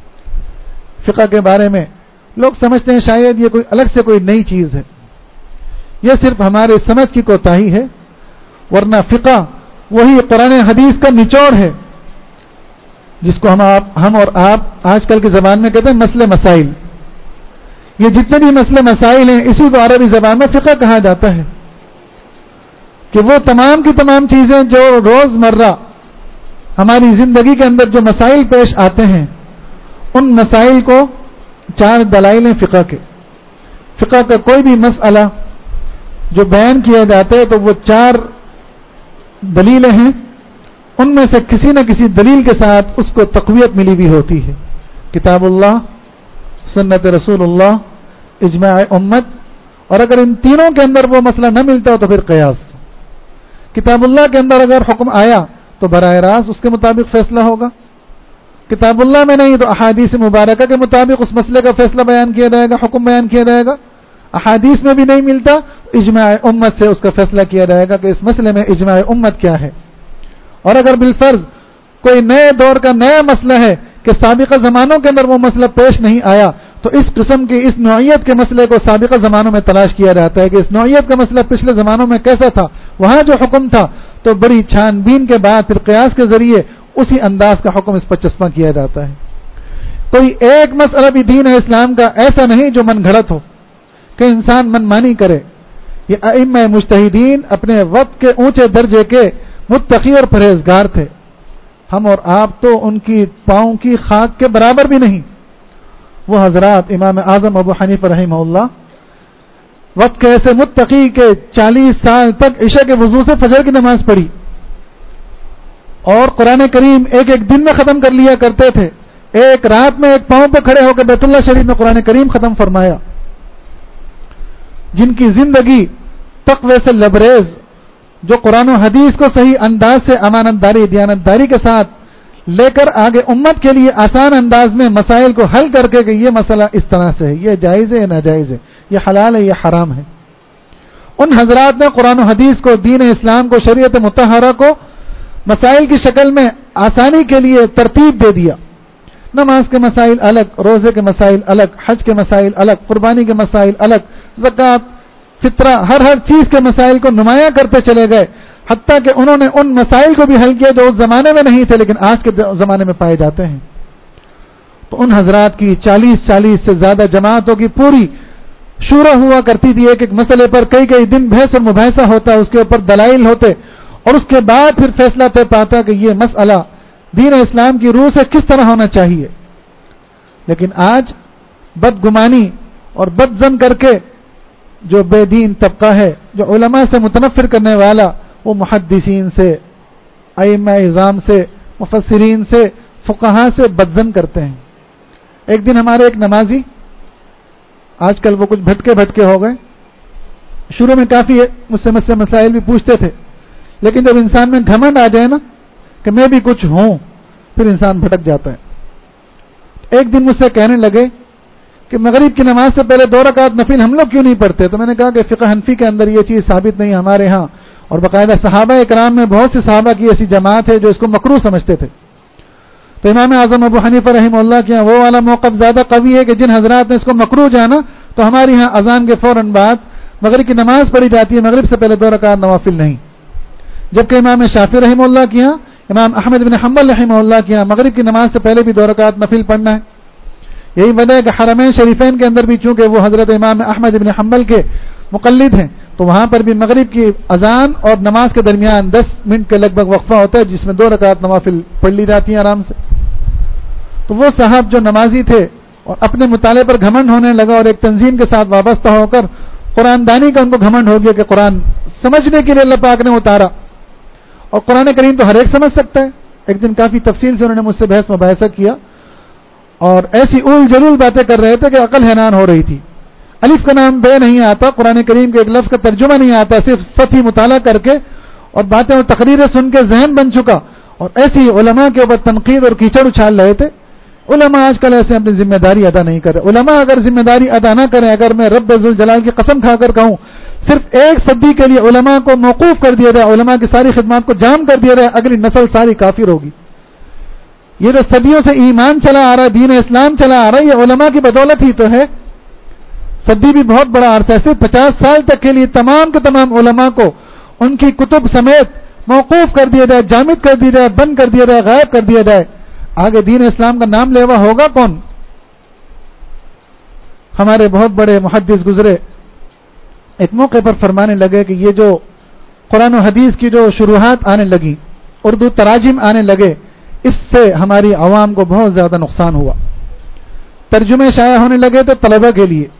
فقہ کے بارے میں لوگ سمجھتے ہیں شاید یہ کوئی الگ سے کوئی نئی چیز ہے. یہ صرف ہمارے سمجھ کی کوتاہی ہے, ورنہ فقہ وہی قرآن حدیث کا نچوڑ ہے, جس کو ہم اور آپ آج کل کی زبان میں کہتے ہیں مسئلے مسائل. یہ جتنے بھی مسئلے مسائل ہیں, اسی کو عربی زبان میں فقہ کہا جاتا ہے, کہ وہ تمام کی تمام چیزیں جو روز مرہ ہماری زندگی کے اندر جو مسائل پیش آتے ہیں, ان مسائل کو 4 دلائل ہیں فقہ کے. فقہ کا کوئی بھی مسئلہ جو بیان کیا جاتا ہے تو وہ 4 دلیلیں ہیں, ان میں سے کسی نہ کسی دلیل کے ساتھ اس کو تقویت ملی ہوئی ہوتی ہے. کتاب اللہ, سنت رسول اللہ, اجماع امت, اور اگر ان تینوں کے اندر وہ مسئلہ نہ ملتا ہو تو پھر قیاس. کتاب اللہ کے اندر اگر حکم آیا تو براہ راست اس کے مطابق فیصلہ ہوگا, کتاب اللہ میں نہیں تو احادیث مبارکہ کے مطابق اس مسئلے کا فیصلہ بیان کیا جائے گا, حکم بیان کیا جائے گا. احادیث میں بھی نہیں ملتا, اجماع امت سے اس کا فیصلہ کیا جائے گا کہ اس مسئلے میں اجماع امت کیا ہے. اور اگر بالفرض کوئی نئے دور کا نیا مسئلہ ہے کہ سابقہ زمانوں کے اندر وہ مسئلہ پیش نہیں آیا, تو اس قسم کی اس نوعیت کے مسئلے کو سابقہ زمانوں میں تلاش کیا جاتا ہے کہ اس نوعیت کا مسئلہ پچھلے زمانوں میں کیسا تھا, وہاں جو حکم تھا, تو بڑی چھان بین کے بعد پھر قیاس کے ذریعے اسی انداز کا حکم اس پر چسپاں کیا جاتا ہے. کوئی ایک مسئلہ بھی دین اسلام کا ایسا نہیں جو من گھڑت ہو کہ انسان من مانی کرے. یہ ائمہ مجتہدین اپنے وقت کے اونچے درجے کے متقی اور پرہیزگار تھے. ہم اور آپ تو ان کی پاؤں کی خاک کے برابر بھی نہیں. وہ حضرات امام اعظم ابو حنیفہ رحمہ اللہ وقت کے ایسے متقی کے 40 سال تک عشاء کے وضو سے فجر کی نماز پڑھی, اور قرآن کریم ایک ایک دن میں ختم کر لیا کرتے تھے. ایک رات میں ایک پاؤں پہ کھڑے ہو کے بیت اللہ شریف میں قرآن کریم ختم فرمایا. جن کی زندگی تقوی سے لبریز, جو قرآن و حدیث کو صحیح انداز سے امانت داری, دیانت داری کے ساتھ لے کر آگے امت کے لیے آسان انداز میں مسائل کو حل کر کے کہ یہ مسئلہ اس طرح سے ہے, یہ جائز ہے, یہ ناجائز ہے, یہ حلال ہے, یہ حرام ہے. ان حضرات نے قرآن و حدیث کو, دین اسلام کو, شریعت مطہرہ کو مسائل کی شکل میں آسانی کے لیے ترتیب دے دیا. نماز کے مسائل الگ, روزے کے مسائل الگ, حج کے مسائل الگ, قربانی کے مسائل الگ, زکوٰۃ, فطرہ, ہر چیز کے مسائل کو نمایاں کرتے چلے گئے, حتیٰ کہ انہوں نے ان مسائل کو بھی حل کیا جو اس زمانے میں نہیں تھے لیکن آج کے زمانے میں پائے جاتے ہیں. تو ان حضرات کی 40 سے زیادہ جماعتوں کی پوری شورا ہوا کرتی تھی. ایک ایک مسئلے پر کئی دن بحث اور مباحثہ ہوتا, اس کے اوپر دلائل ہوتے, اور اس کے بعد پھر فیصلہ طے پاتا کہ یہ مسئلہ دین اسلام کی روح سے کس طرح ہونا چاہیے. لیکن آج بدگمانی اور بدظن کر کے جو بے دین طبقہ ہے, جو علماء سے متنفر کرنے والا, وہ محدثین سے, ائمہ اعظام سے, مفسرین سے, فقہاء سے بدظن کرتے ہیں. ایک دن ہمارے ایک نمازی, آج کل وہ کچھ بھٹکے ہو گئے, شروع میں کافی مجھ سے مسائل بھی پوچھتے تھے, لیکن جب انسان میں گھمنڈ آ جائے نا کہ میں بھی کچھ ہوں, پھر انسان بھٹک جاتا ہے. ایک دن مجھ سے کہنے لگے کہ مغرب کی نماز سے پہلے 2 رکعت نفل ہم لوگ کیوں نہیں پڑھتے؟ تو میں نے کہا کہ فقہ حنفی کے اندر یہ چیز ثابت نہیں, ہمارے ہاں اور باقاعدہ صحابہ اکرام میں بہت سے صحابہ کی ایسی جماعت ہے جو اس کو مکروہ سمجھتے تھے. تو امام اعظم ابو حنیفہ رحمہ اللہ کے وہ والا موقف زیادہ قوی ہے کہ جن حضرات نے اس کو مکروہ جانا تو ہمارے یہاں اذان کے فوراً بعد مغرب کی نماز پڑھی جاتی ہے, مغرب سے پہلے 2 رکعت نوافل نہیں. جبکہ امام شافعی رحمہ اللہ کے یہاں, امام احمد بن حنبل رحمہ اللہ کے یہاں مغرب کی نماز سے پہلے بھی 2 رکعت نفل پڑھنا ہے. یہی وجہ ہے کہ حرمین شریفین کے اندر بھی چونکہ وہ حضرت امام احمد بن حنبل کے مقلد ہیں تو وہاں پر بھی مغرب کی اذان اور نماز کے درمیان 10 منٹ کے لگ بھگ وقفہ ہوتا ہے جس میں 2 رکعت نوافل پڑھ لی جاتی ہیں آرام سے. تو وہ صاحب جو نمازی تھے اور اپنے مطالعے پر گھمنڈ ہونے لگا اور ایک تنظیم کے ساتھ وابستہ ہو کر قرآن دانی کا ان کو گھمنڈ ہو گیا کہ قرآن سمجھنے کے لیے اللہ پاک نے اتارا اور قرآن کریم تو ہر ایک سمجھ سکتا ہے. ایک دن کافی تفصیل سے انہوں نے مجھ سے بحث مباحثہ کیا اور ایسی اول جلول باتیں کر رہے تھے کہ عقل حیران ہو رہی تھی. الف کا نام بے نہیں آتا, قرآن کریم کے ایک لفظ کا ترجمہ نہیں آتا, صرف سطحی مطالعہ کر کے اور باتیں اور تقریریں سن کے ذہن بن چکا اور ایسی علماء کے اوپر تنقید اور کیچڑ اچھال رہے تھے. علماء آج کل ایسے اپنی ذمہ داری ادا نہیں کر رہے. علماء اگر ذمہ داری ادا نہ کریں, اگر میں رب ذوالجلال کی قسم کھا کر کہوں صرف 1 صدی کے لیے علماء کو موقوف کر دیا جائے, علماء کی ساری خدمات کو جام کر دیا جائے, اگلی نسل ساری کافر ہوگی. یہ جو صدیوں سے ایمان چلا آ رہا ہے, دین اسلام چلا آ رہا ہے, یہ علماء کی بدولت ہی تو ہے. صدی بھی بہت بڑا عرصہ ہے, صرف 50 سال تک کے لیے تمام کے تمام علماء کو ان کی کتب سمیت موقوف کر دیا جائے, جامد کر دیا جائے, بند کر دیا جائے, غائب کر دیا جائے. آگے دین اسلام کا نام لیوا ہوگا کون؟ ہمارے بہت بڑے محدث گزرے ایک موقع پر فرمانے لگے کہ یہ جو قرآن و حدیث کی جو شروحات آنے لگی, اردو تراجم آنے لگے, اس سے ہماری عوام کو بہت زیادہ نقصان ہوا. ترجمے شائع ہونے لگے تو طلبہ کے لیے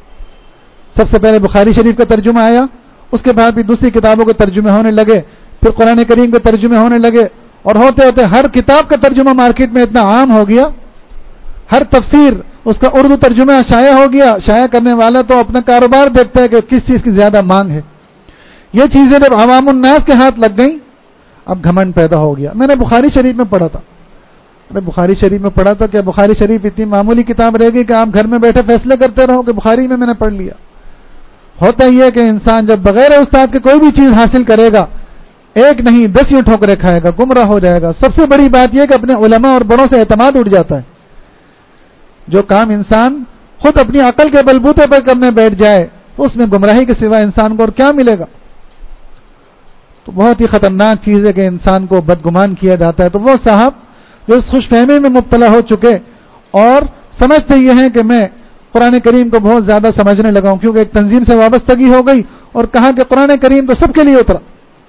سب سے پہلے بخاری شریف کا ترجمہ آیا, اس کے بعد بھی دوسری کتابوں کے ترجمے ہونے لگے, پھر قرآن کریم کے ترجمے ہونے لگے اور ہوتے ہوتے ہر کتاب کا ترجمہ مارکیٹ میں اتنا عام ہو گیا, ہر تفسیر اس کا اردو ترجمہ شائع ہو گیا. شائع کرنے والا تو اپنا کاروبار دیکھتا ہے کہ کس چیز کی زیادہ مانگ ہے. یہ چیزیں جب عوام الناس کے ہاتھ لگ گئیں اب گھمنڈ پیدا ہو گیا. میں نے بخاری شریف میں پڑھا تھا, بخاری شریف میں پڑھا تھا کہ بخاری شریف اتنی معمولی کتاب رہے گی کہ آپ گھر میں بیٹھے فیصلے کرتے رہو کہ بخاری میں نے پڑھ لیا. ہوتا یہ کہ انسان جب بغیر استاد کے کوئی بھی چیز حاصل کرے گا, 1 نہیں 10 ٹھوکریں کھائے گا, گمراہ ہو جائے گا. سب سے بڑی بات یہ کہ اپنے علماء اور بڑوں سے اعتماد اٹھ جاتا ہے. جو کام انسان خود اپنی عقل کے بلبوتے پر کرنے بیٹھ جائے اس میں گمراہی کے سوا انسان کو اور کیا ملے گا. تو بہت ہی خطرناک چیز ہے کہ انسان کو بدگمان کیا جاتا ہے. تو وہ صاحب جو اس خوش فہمی میں مبتلا ہو چکے اور سمجھتے یہ ہیں کہ میں قرآن کریم کو بہت زیادہ سمجھنے لگا ہوں کیونکہ ایک تنظیم سے وابستگی ہو گئی اور کہا کہ قرآن کریم تو سب کے لیے اترا.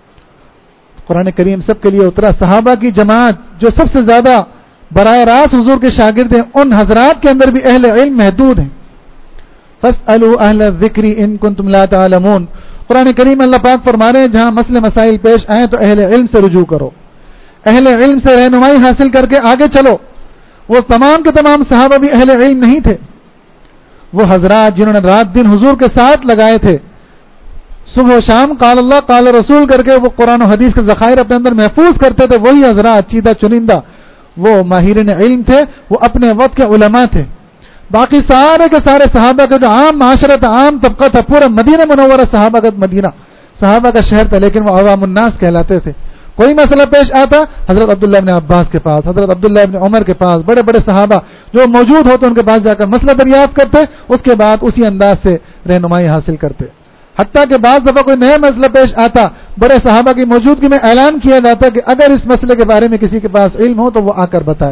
قرآن کریم سب کے لیے اترا. صحابہ کی جماعت جو سب سے زیادہ براہ راست حضور کے شاگرد ہیں, ان حضرات کے اندر بھی اہل علم محدود ہیں. فاسألوا اہل الذکر ان کنتم لا تعلمون. قرآن کریم اللہ پاک فرما رہے ہیں جہاں مسئلے مسائل پیش آئیں تو اہل علم سے رجوع کرو, اہل علم سے رہنمائی حاصل کر کے آگے چلو. وہ تمام کے تمام صحابہ بھی اہل علم نہیں تھے. وہ حضرات جنہوں نے رات دن حضور کے ساتھ لگائے تھے, صبح و شام قال اللہ قال رسول کر کے وہ قرآن و حدیث کے ذخائر اپنے اندر محفوظ کرتے تھے, وہی حضرات چیدہ چنندہ وہ ماہرین علم تھے, وہ اپنے وقت کے علماء تھے. باقی سارے کے سارے صحابہ کا جو عام معاشرت عام طبقہ تھا, پورا مدینہ منورہ صحابہ کا مدینہ صحابہ کا شہر تھا, لیکن وہ عوام الناس کہلاتے تھے. کوئی مسئلہ پیش آتا حضرت عبداللہ ابن عباس کے پاس, حضرت عبداللہ ابن عمر کے پاس, بڑے بڑے صحابہ جو موجود ہوتے ان کے پاس جا کر مسئلہ دریافت کرتے, اس کے بعد اسی انداز سے رہنمائی حاصل کرتے. حتیٰ کہ بعض دفعہ کوئی نیا مسئلہ پیش آتا, بڑے صحابہ کی موجودگی میں اعلان کیا جاتا کہ اگر اس مسئلے کے بارے میں کسی کے پاس علم ہو تو وہ آ کر بتائے.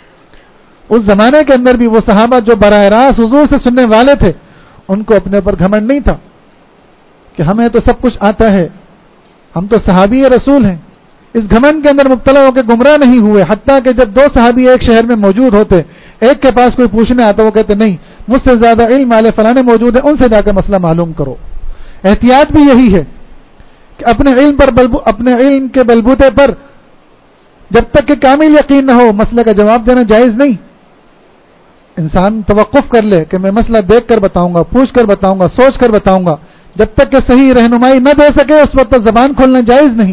اس زمانے کے اندر بھی وہ صحابہ جو براہ راست حضور سے سننے والے تھے, ان کو اپنے اوپر گھمنڈ نہیں تھا کہ ہمیں تو سب کچھ آتا ہے, ہم تو صحابی رسول ہیں. اس گھمنڈ کے اندر مبتلا ہو کے گمراہ نہیں ہوئے. حتیٰ کہ جب 2 صحابی ایک شہر میں موجود ہوتے, ایک کے پاس کوئی پوچھنے آتا, وہ کہتے نہیں مجھ سے زیادہ علم والے فلانے موجود ہیں, ان سے جا کے مسئلہ معلوم کرو. احتیاط بھی یہی ہے کہ اپنے علم کے بلبوتے پر جب تک کہ کامل یقین نہ ہو مسئلے کا جواب دینا جائز نہیں. انسان توقف کر لے کہ میں مسئلہ دیکھ کر بتاؤں گا, پوچھ کر بتاؤں گا, سوچ کر بتاؤں گا. جب تک کہ صحیح رہنمائی نہ دے سکے اس وقت زبان کھولنا جائز نہیں.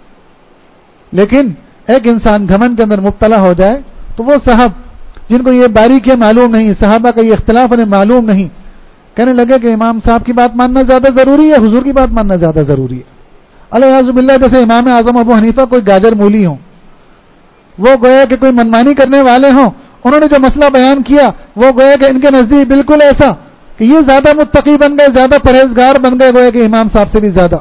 لیکن ایک انسان گھمنڈ کے اندر مبتلا ہو جائے تو وہ صاحب جن کو یہ باریکیاں معلوم نہیں, صحابہ کا یہ اختلاف انہیں معلوم نہیں, کہنے لگے کہ امام صاحب کی بات ماننا زیادہ ضروری ہے, حضور کی بات ماننا زیادہ ضروری ہے. الیاذ باللہ جیسے امام اعظم ابو حنیفہ کوئی گاجر مولی ہوں، وہ گویا کہ کوئی منمانی کرنے والے ہوں، انہوں نے جو مسئلہ بیان کیا وہ گویا کہ ان کے نزدیک بالکل ایسا کہ یہ زیادہ متقی بن گئے، زیادہ پرہیزگار بن گئے گویا کہ امام صاحب سے بھی زیادہ.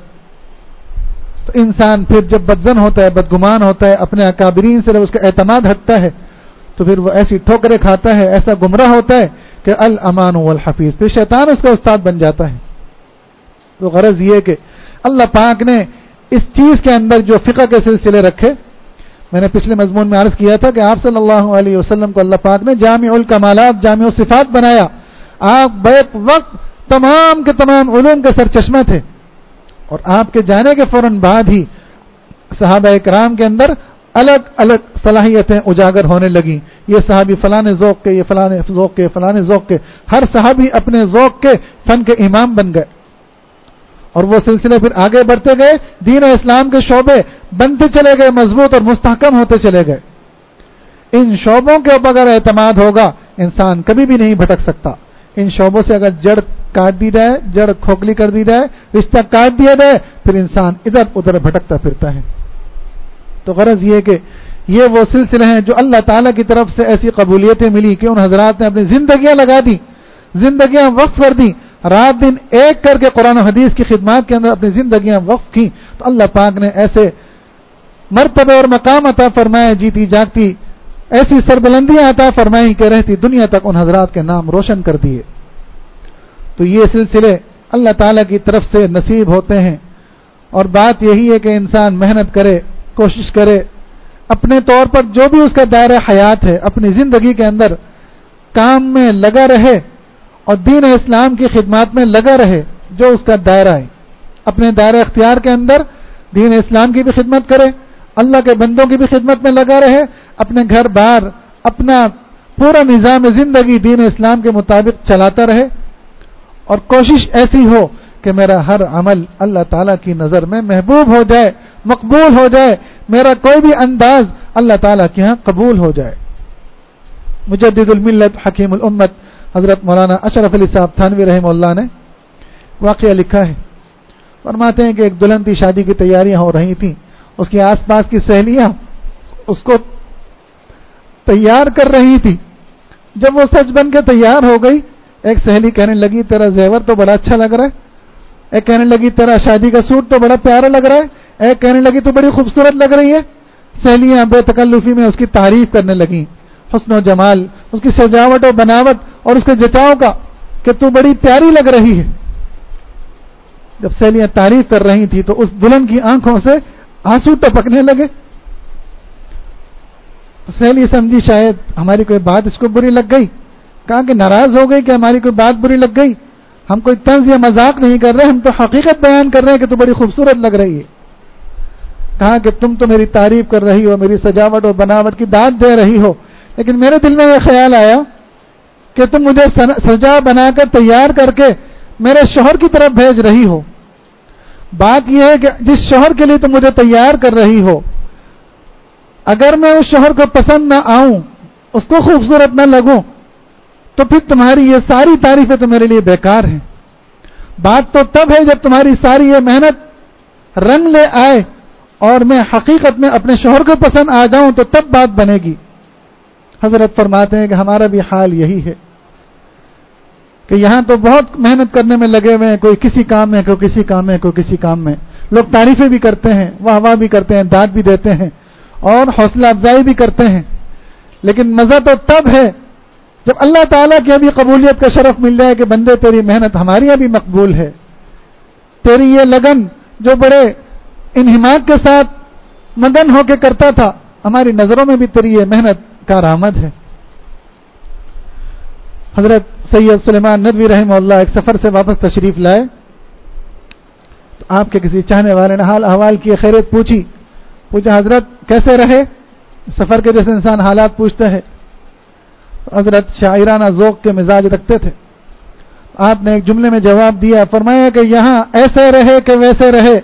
تو انسان پھر جب بدظن ہوتا ہے، بدگمان ہوتا ہے، اپنے اکابرین سے جب اس کا اعتماد ہٹتا ہے تو پھر وہ ایسی ٹھوکریں کھاتا ہے، ایسا گمراہ ہوتا ہے کہ الامان والحفیظ، پھر شیطان اس کا استاد بن جاتا ہے. تو غرض یہ کہ اللہ پاک نے اس چیز کے اندر جو فقہ کے سلسلے رکھے، میں نے پچھلے مضمون میں عرض کیا تھا کہ آپ صلی اللہ علیہ وسلم کو اللہ پاک نے جامع الکمالات، جامع الصفات بنایا. آپ بیک وقت تمام کے تمام علوم کے سرچشمہ تھے، اور آپ کے جانے کے فوراً بعد ہی صحابہ کرام کے اندر الگ الگ صلاحیتیں اجاگر ہونے لگیں. یہ صحابی فلاں ذوق کے، یہ فلاں ذوق کے، فلاں ذوق کے، ہر صحابی اپنے ذوق کے فن کے امام بن گئے، اور وہ سلسلے پھر آگے بڑھتے گئے. دین اسلام کے شعبے بنتے چلے گئے، مضبوط اور مستحکم ہوتے چلے گئے. ان شعبوں کے اوپر اگر اعتماد ہوگا انسان کبھی بھی نہیں بھٹک سکتا. ان شعبوں سے اگر جڑ کاٹ دی جائے، جڑ کھوکھلی کر دی جائے، رشتہ کاٹ دیا جائے، پھر انسان ادھر ادھر بھٹکتا پھرتا ہے. تو غرض یہ کہ یہ وہ سلسلے ہیں جو اللہ تعالیٰ کی طرف سے ایسی قبولیتیں ملی کہ ان حضرات نے اپنی زندگیاں لگا دی، زندگیاں وقف کر دی، رات دن ایک کر کے قرآن و حدیث کی خدمات کے اندر اپنی زندگیاں وقف کی. تو اللہ پاک نے ایسے مرتبے اور مقام عطا فرمائے، جیتی جاگتی ایسی سربلندیاں عطا فرمائی کہ رہتی دنیا تک ان حضرات کے نام روشن کر دیے. تو یہ سلسلے اللہ تعالیٰ کی طرف سے نصیب ہوتے ہیں، اور بات یہی ہے کہ انسان محنت کرے، کوشش کرے، اپنے طور پر جو بھی اس کا دائرہ حیات ہے اپنی زندگی کے اندر کام میں لگا رہے اور دین اسلام کی خدمات میں لگا رہے. جو اس کا دائرہ ہے اپنے دائرہ اختیار کے اندر دین اسلام کی بھی خدمت کرے، اللہ کے بندوں کی بھی خدمت میں لگا رہے، اپنے گھر بار اپنا پورا نظام زندگی دین اسلام کے مطابق چلاتا رہے، اور کوشش ایسی ہو کہ میرا ہر عمل اللہ تعالیٰ کی نظر میں محبوب ہو جائے، مقبول ہو جائے، میرا کوئی بھی انداز اللہ تعالیٰ کے ہاں قبول ہو جائے. مجدد الملت حکیم الامت حضرت مولانا اشرف علی صاحب تھانوی رحمہ اللہ نے واقعہ لکھا ہے. فرماتے ہیں کہ ایک دلہن کی شادی کی تیاریاں ہو رہی تھیں، اس کے آس پاس کی سہیلیاں اس کو تیار کر رہی تھی. جب وہ سچ بن کے تیار ہو گئی، ایک سہیلی کہنے لگی تیرا زیور تو بڑا اچھا لگ رہا ہے، ایک کہنے لگی تیرا شادی کا سوٹ تو بڑا پیارا لگ رہا ہے، ایک کہنے لگی تو بڑی خوبصورت لگ رہی ہے. سہیلیاں بے تکلفی میں اس کی تعریف کرنے لگیں، حسن و جمال، اس کی سجاوٹ و بناوٹ اور اس کے جچاؤ کا کہ تو بڑی پیاری لگ رہی ہے. جب سہیلیاں تعریف کر رہی تھی تو اس دلہن کی آنکھوں سے آنسو ٹپکنے لگے. سہیلی سمجھی شاید ہماری کوئی بات اس کو بری لگ گئی، کہا کہ ناراض ہو گئی کہ ہماری کوئی بات بری لگ گئی. ہم کوئی طنز یا مذاق نہیں کر رہے، ہم تو حقیقت بیان کر رہے ہیں کہ تو بڑی خوبصورت لگ رہی ہے. کہا کہ تم تو میری تعریف کر رہی ہو، میری سجاوٹ اور بناوٹ کی داد دے رہی ہو، لیکن میرے دل میں یہ خیال آیا کہ تم مجھے سجا بنا کر تیار کر کے میرے شوہر کی طرف بھیج رہی ہو. بات یہ ہے کہ جس شوہر کے لیے تم مجھے تیار کر رہی ہو، اگر میں اس شوہر کو پسند نہ آؤں، اس کو خوبصورت نہ لگوں، تو پھر تمہاری یہ ساری تعریفیں تو میرے لیے بیکار ہیں. بات تو تب ہے جب تمہاری ساری یہ محنت رنگ لے آئے اور میں حقیقت میں اپنے شوہر کو پسند آ جاؤں تو تب بات بنے گی. حضرت فرماتے ہیں کہ ہمارا بھی حال یہی ہے کہ یہاں تو بہت محنت کرنے میں لگے ہوئے ہیں، کوئی کسی کام میں، کوئی کسی کام میں، کوئی کسی کام میں. لوگ تعریفیں بھی کرتے ہیں، واہ واہ بھی کرتے ہیں، داد بھی دیتے ہیں اور حوصلہ افزائی بھی کرتے ہیں، لیکن مزہ تو تب ہے جب اللہ تعالیٰ کی ابھی قبولیت کا شرف مل جائے کہ بندے تیری محنت ہماری ابھی مقبول ہے، تیری یہ لگن جو بڑے انہماک کے ساتھ مگن ہو کے کرتا تھا، ہماری نظروں میں بھی تیری یہ محنت کارآمد ہے. حضرت سید سلیمان ندوی رحمہ اللہ ایک سفر سے واپس تشریف لائے تو آپ کے کسی چاہنے والے نے حال احوال کی خیریت پوچھا حضرت کیسے رہے؟ سفر کے جیسے انسان حالات پوچھتا ہے. حضرت شاعرانہ ذوق کے مزاج رکھتے تھے. آپ نے ایک جملے میں جواب دیا، فرمایا کہ یہاں ایسے رہے کہ ویسے رہے،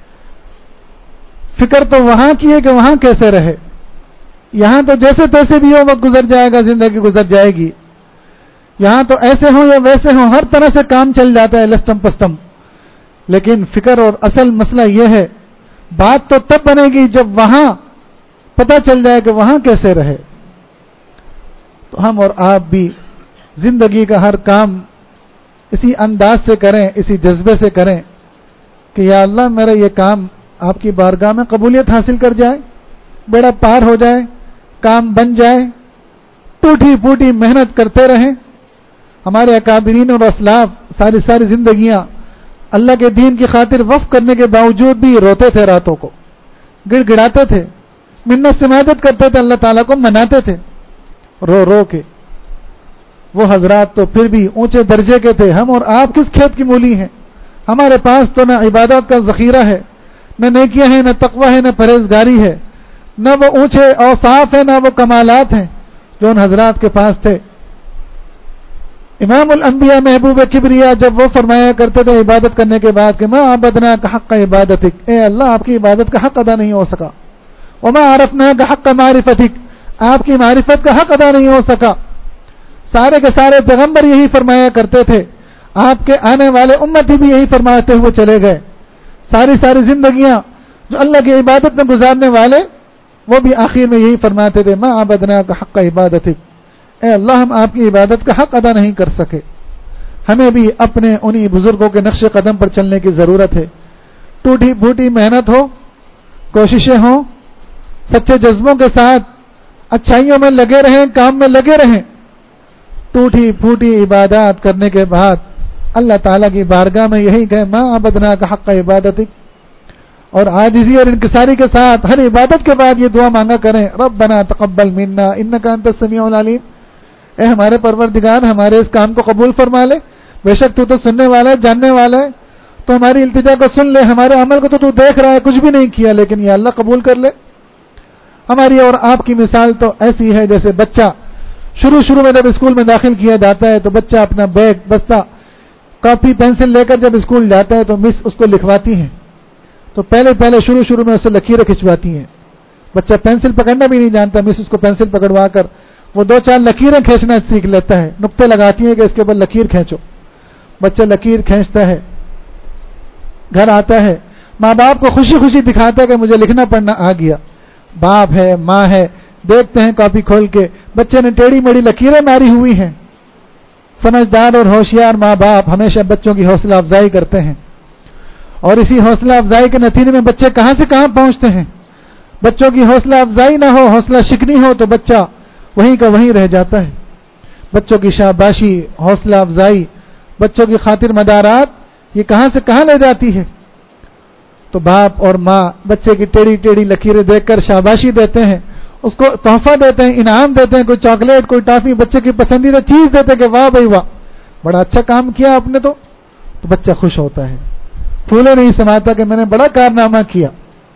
فکر تو وہاں کی ہے کہ وہاں کیسے رہے. یہاں تو جیسے تیسے بھی ہو وقت گزر جائے گا، زندگی گزر جائے گی. یہاں تو ایسے ہوں یا ویسے ہوں ہر طرح سے کام چل جاتا ہے لستم پستم، لیکن فکر اور اصل مسئلہ یہ ہے بات تو تب بنے گی جب وہاں پتہ چل جائے کہ وہاں کیسے رہے. تو ہم اور آپ بھی زندگی کا ہر کام اسی انداز سے کریں, اسی جذبے سے کریں کہ یا اللہ میرا یہ کام آپ کی بارگاہ میں قبولیت حاصل کر جائے, بیڑا پار ہو جائے, کام بن جائے. ٹوٹی پھوٹی محنت کرتے رہیں. ہمارے اکابرین اور اسلاف ساری زندگیاں اللہ کے دین کی خاطر وقف کرنے کے باوجود بھی روتے تھے, راتوں کو گڑ گڑاتے تھے, منت سماجت کرتے تھے, اللہ تعالیٰ کو مناتے تھے رو رو کے. وہ حضرات تو پھر بھی اونچے درجے کے تھے. ہم اور آپ کس کھیت کی مولی ہیں؟ ہمارے پاس تو نہ عبادت کا ذخیرہ ہے, نہ نیکیاں ہیں, نہ تقویٰ ہے, نہ پرہیزگاری ہے, نہ وہ اونچے اوصاف ہیں, نہ وہ کمالات ہیں جو ان حضرات کے پاس تھے. امام الانبیاء محبوب کبریا جب وہ فرمایا کرتے تھے عبادت کرنے کے بعد کہ ما عبدنا کا حق عبادتک, اے اللہ آپ کی عبادت کا حق ادا نہیں ہو سکا. وما عرفنا کا حق معرفتک, آپ کی معرفت کا حق ادا نہیں ہو سکا. سارے کے سارے پیغمبر یہی فرمایا کرتے تھے, آپ کے آنے والے امتی بھی یہی فرماتے ہوئے چلے گئے. ساری زندگیاں جو اللہ کی عبادت میں گزارنے والے وہ بھی آخر میں یہی فرماتے تھے ما عبدنا کا حق عبادتک, اے اللہ ہم آپ کی عبادت کا حق ادا نہیں کر سکے. ہمیں بھی اپنے انہی بزرگوں کے نقش قدم پر چلنے کی ضرورت ہے. ٹوٹی پھوٹی محنت ہو, کوششیں ہوں, سچے جذبوں کے ساتھ اچھائیوں میں لگے رہیں, کام میں لگے رہیں. ٹوٹی پھوٹی عبادات کرنے کے بعد اللہ تعالیٰ کی بارگاہ میں یہی کہیں ما عبدنا کا حق عبادتک, اور عاجزی اور انکساری کے ساتھ ہر عبادت کے بعد یہ دعا مانگا کریں ربنا تقبل منا انک انت السمیع العلیم, اے ہمارے پروردگار ہمارے اس کام کو قبول فرما لے, بے شک تو سننے والا ہے, جاننے والا ہے, تو ہماری التجا کو سن لے. ہمارے عمل کو تو دیکھ رہا ہے, کچھ بھی نہیں کیا, لیکن یا اللہ قبول کر لے. ہماری اور آپ کی مثال تو ایسی ہے جیسے بچہ شروع میں جب اسکول میں داخل کیا جاتا ہے تو بچہ اپنا بیگ بستہ کاپی پینسل لے کر جب اسکول جاتا ہے تو مس اس کو لکھواتی ہیں, تو پہلے شروع میں اسے لکیریں کھنچواتی ہیں. بچہ پینسل پکڑنا بھی نہیں جانتا, مس اس کو پینسل پکڑوا کر وہ 2-4 لکیریں کھینچنا سیکھ لیتا ہے, نقطے لگاتی ہیں کہ اس کے اوپر لکیر کھینچو. بچہ لکیر کھینچتا ہے, گھر آتا ہے, ماں باپ کو خوشی دکھاتا ہے کہ مجھے لکھنا پڑھنا آ گیا. باپ ہے, ماں ہے, دیکھتے ہیں کاپی کھول کے بچے نے ٹیڑھی میڑھی لکیریں ماری ہوئی ہیں. سمجھدار اور ہوشیار ماں باپ ہمیشہ بچوں کی حوصلہ افزائی کرتے ہیں, اور اسی حوصلہ افزائی کے نتیجے میں بچے کہاں سے کہاں پہنچتے ہیں. بچوں کی حوصلہ افزائی نہ ہو, حوصلہ شکنی ہو تو بچہ وہیں کا وہیں رہ جاتا ہے. بچوں کی شاباشی, حوصلہ افزائی, بچوں کی خاطر مدارات یہ کہاں سے کہاں لے جاتی ہے. تو باپ اور ماں بچے کی ٹیڑھی لکیریں دیکھ کر شاباشی دیتے ہیں, اس کو تحفہ دیتے ہیں, انعام دیتے ہیں, کوئی چاکلیٹ, کوئی ٹافی, بچے کی پسندیدہ چیز دیتے ہیں کہ واہ بھائی واہ بڑا اچھا کام کیا آپ نے. تو بچہ خوش ہوتا ہے, پھولے نہیں سماتا کہ میں نے بڑا کارنامہ کیا.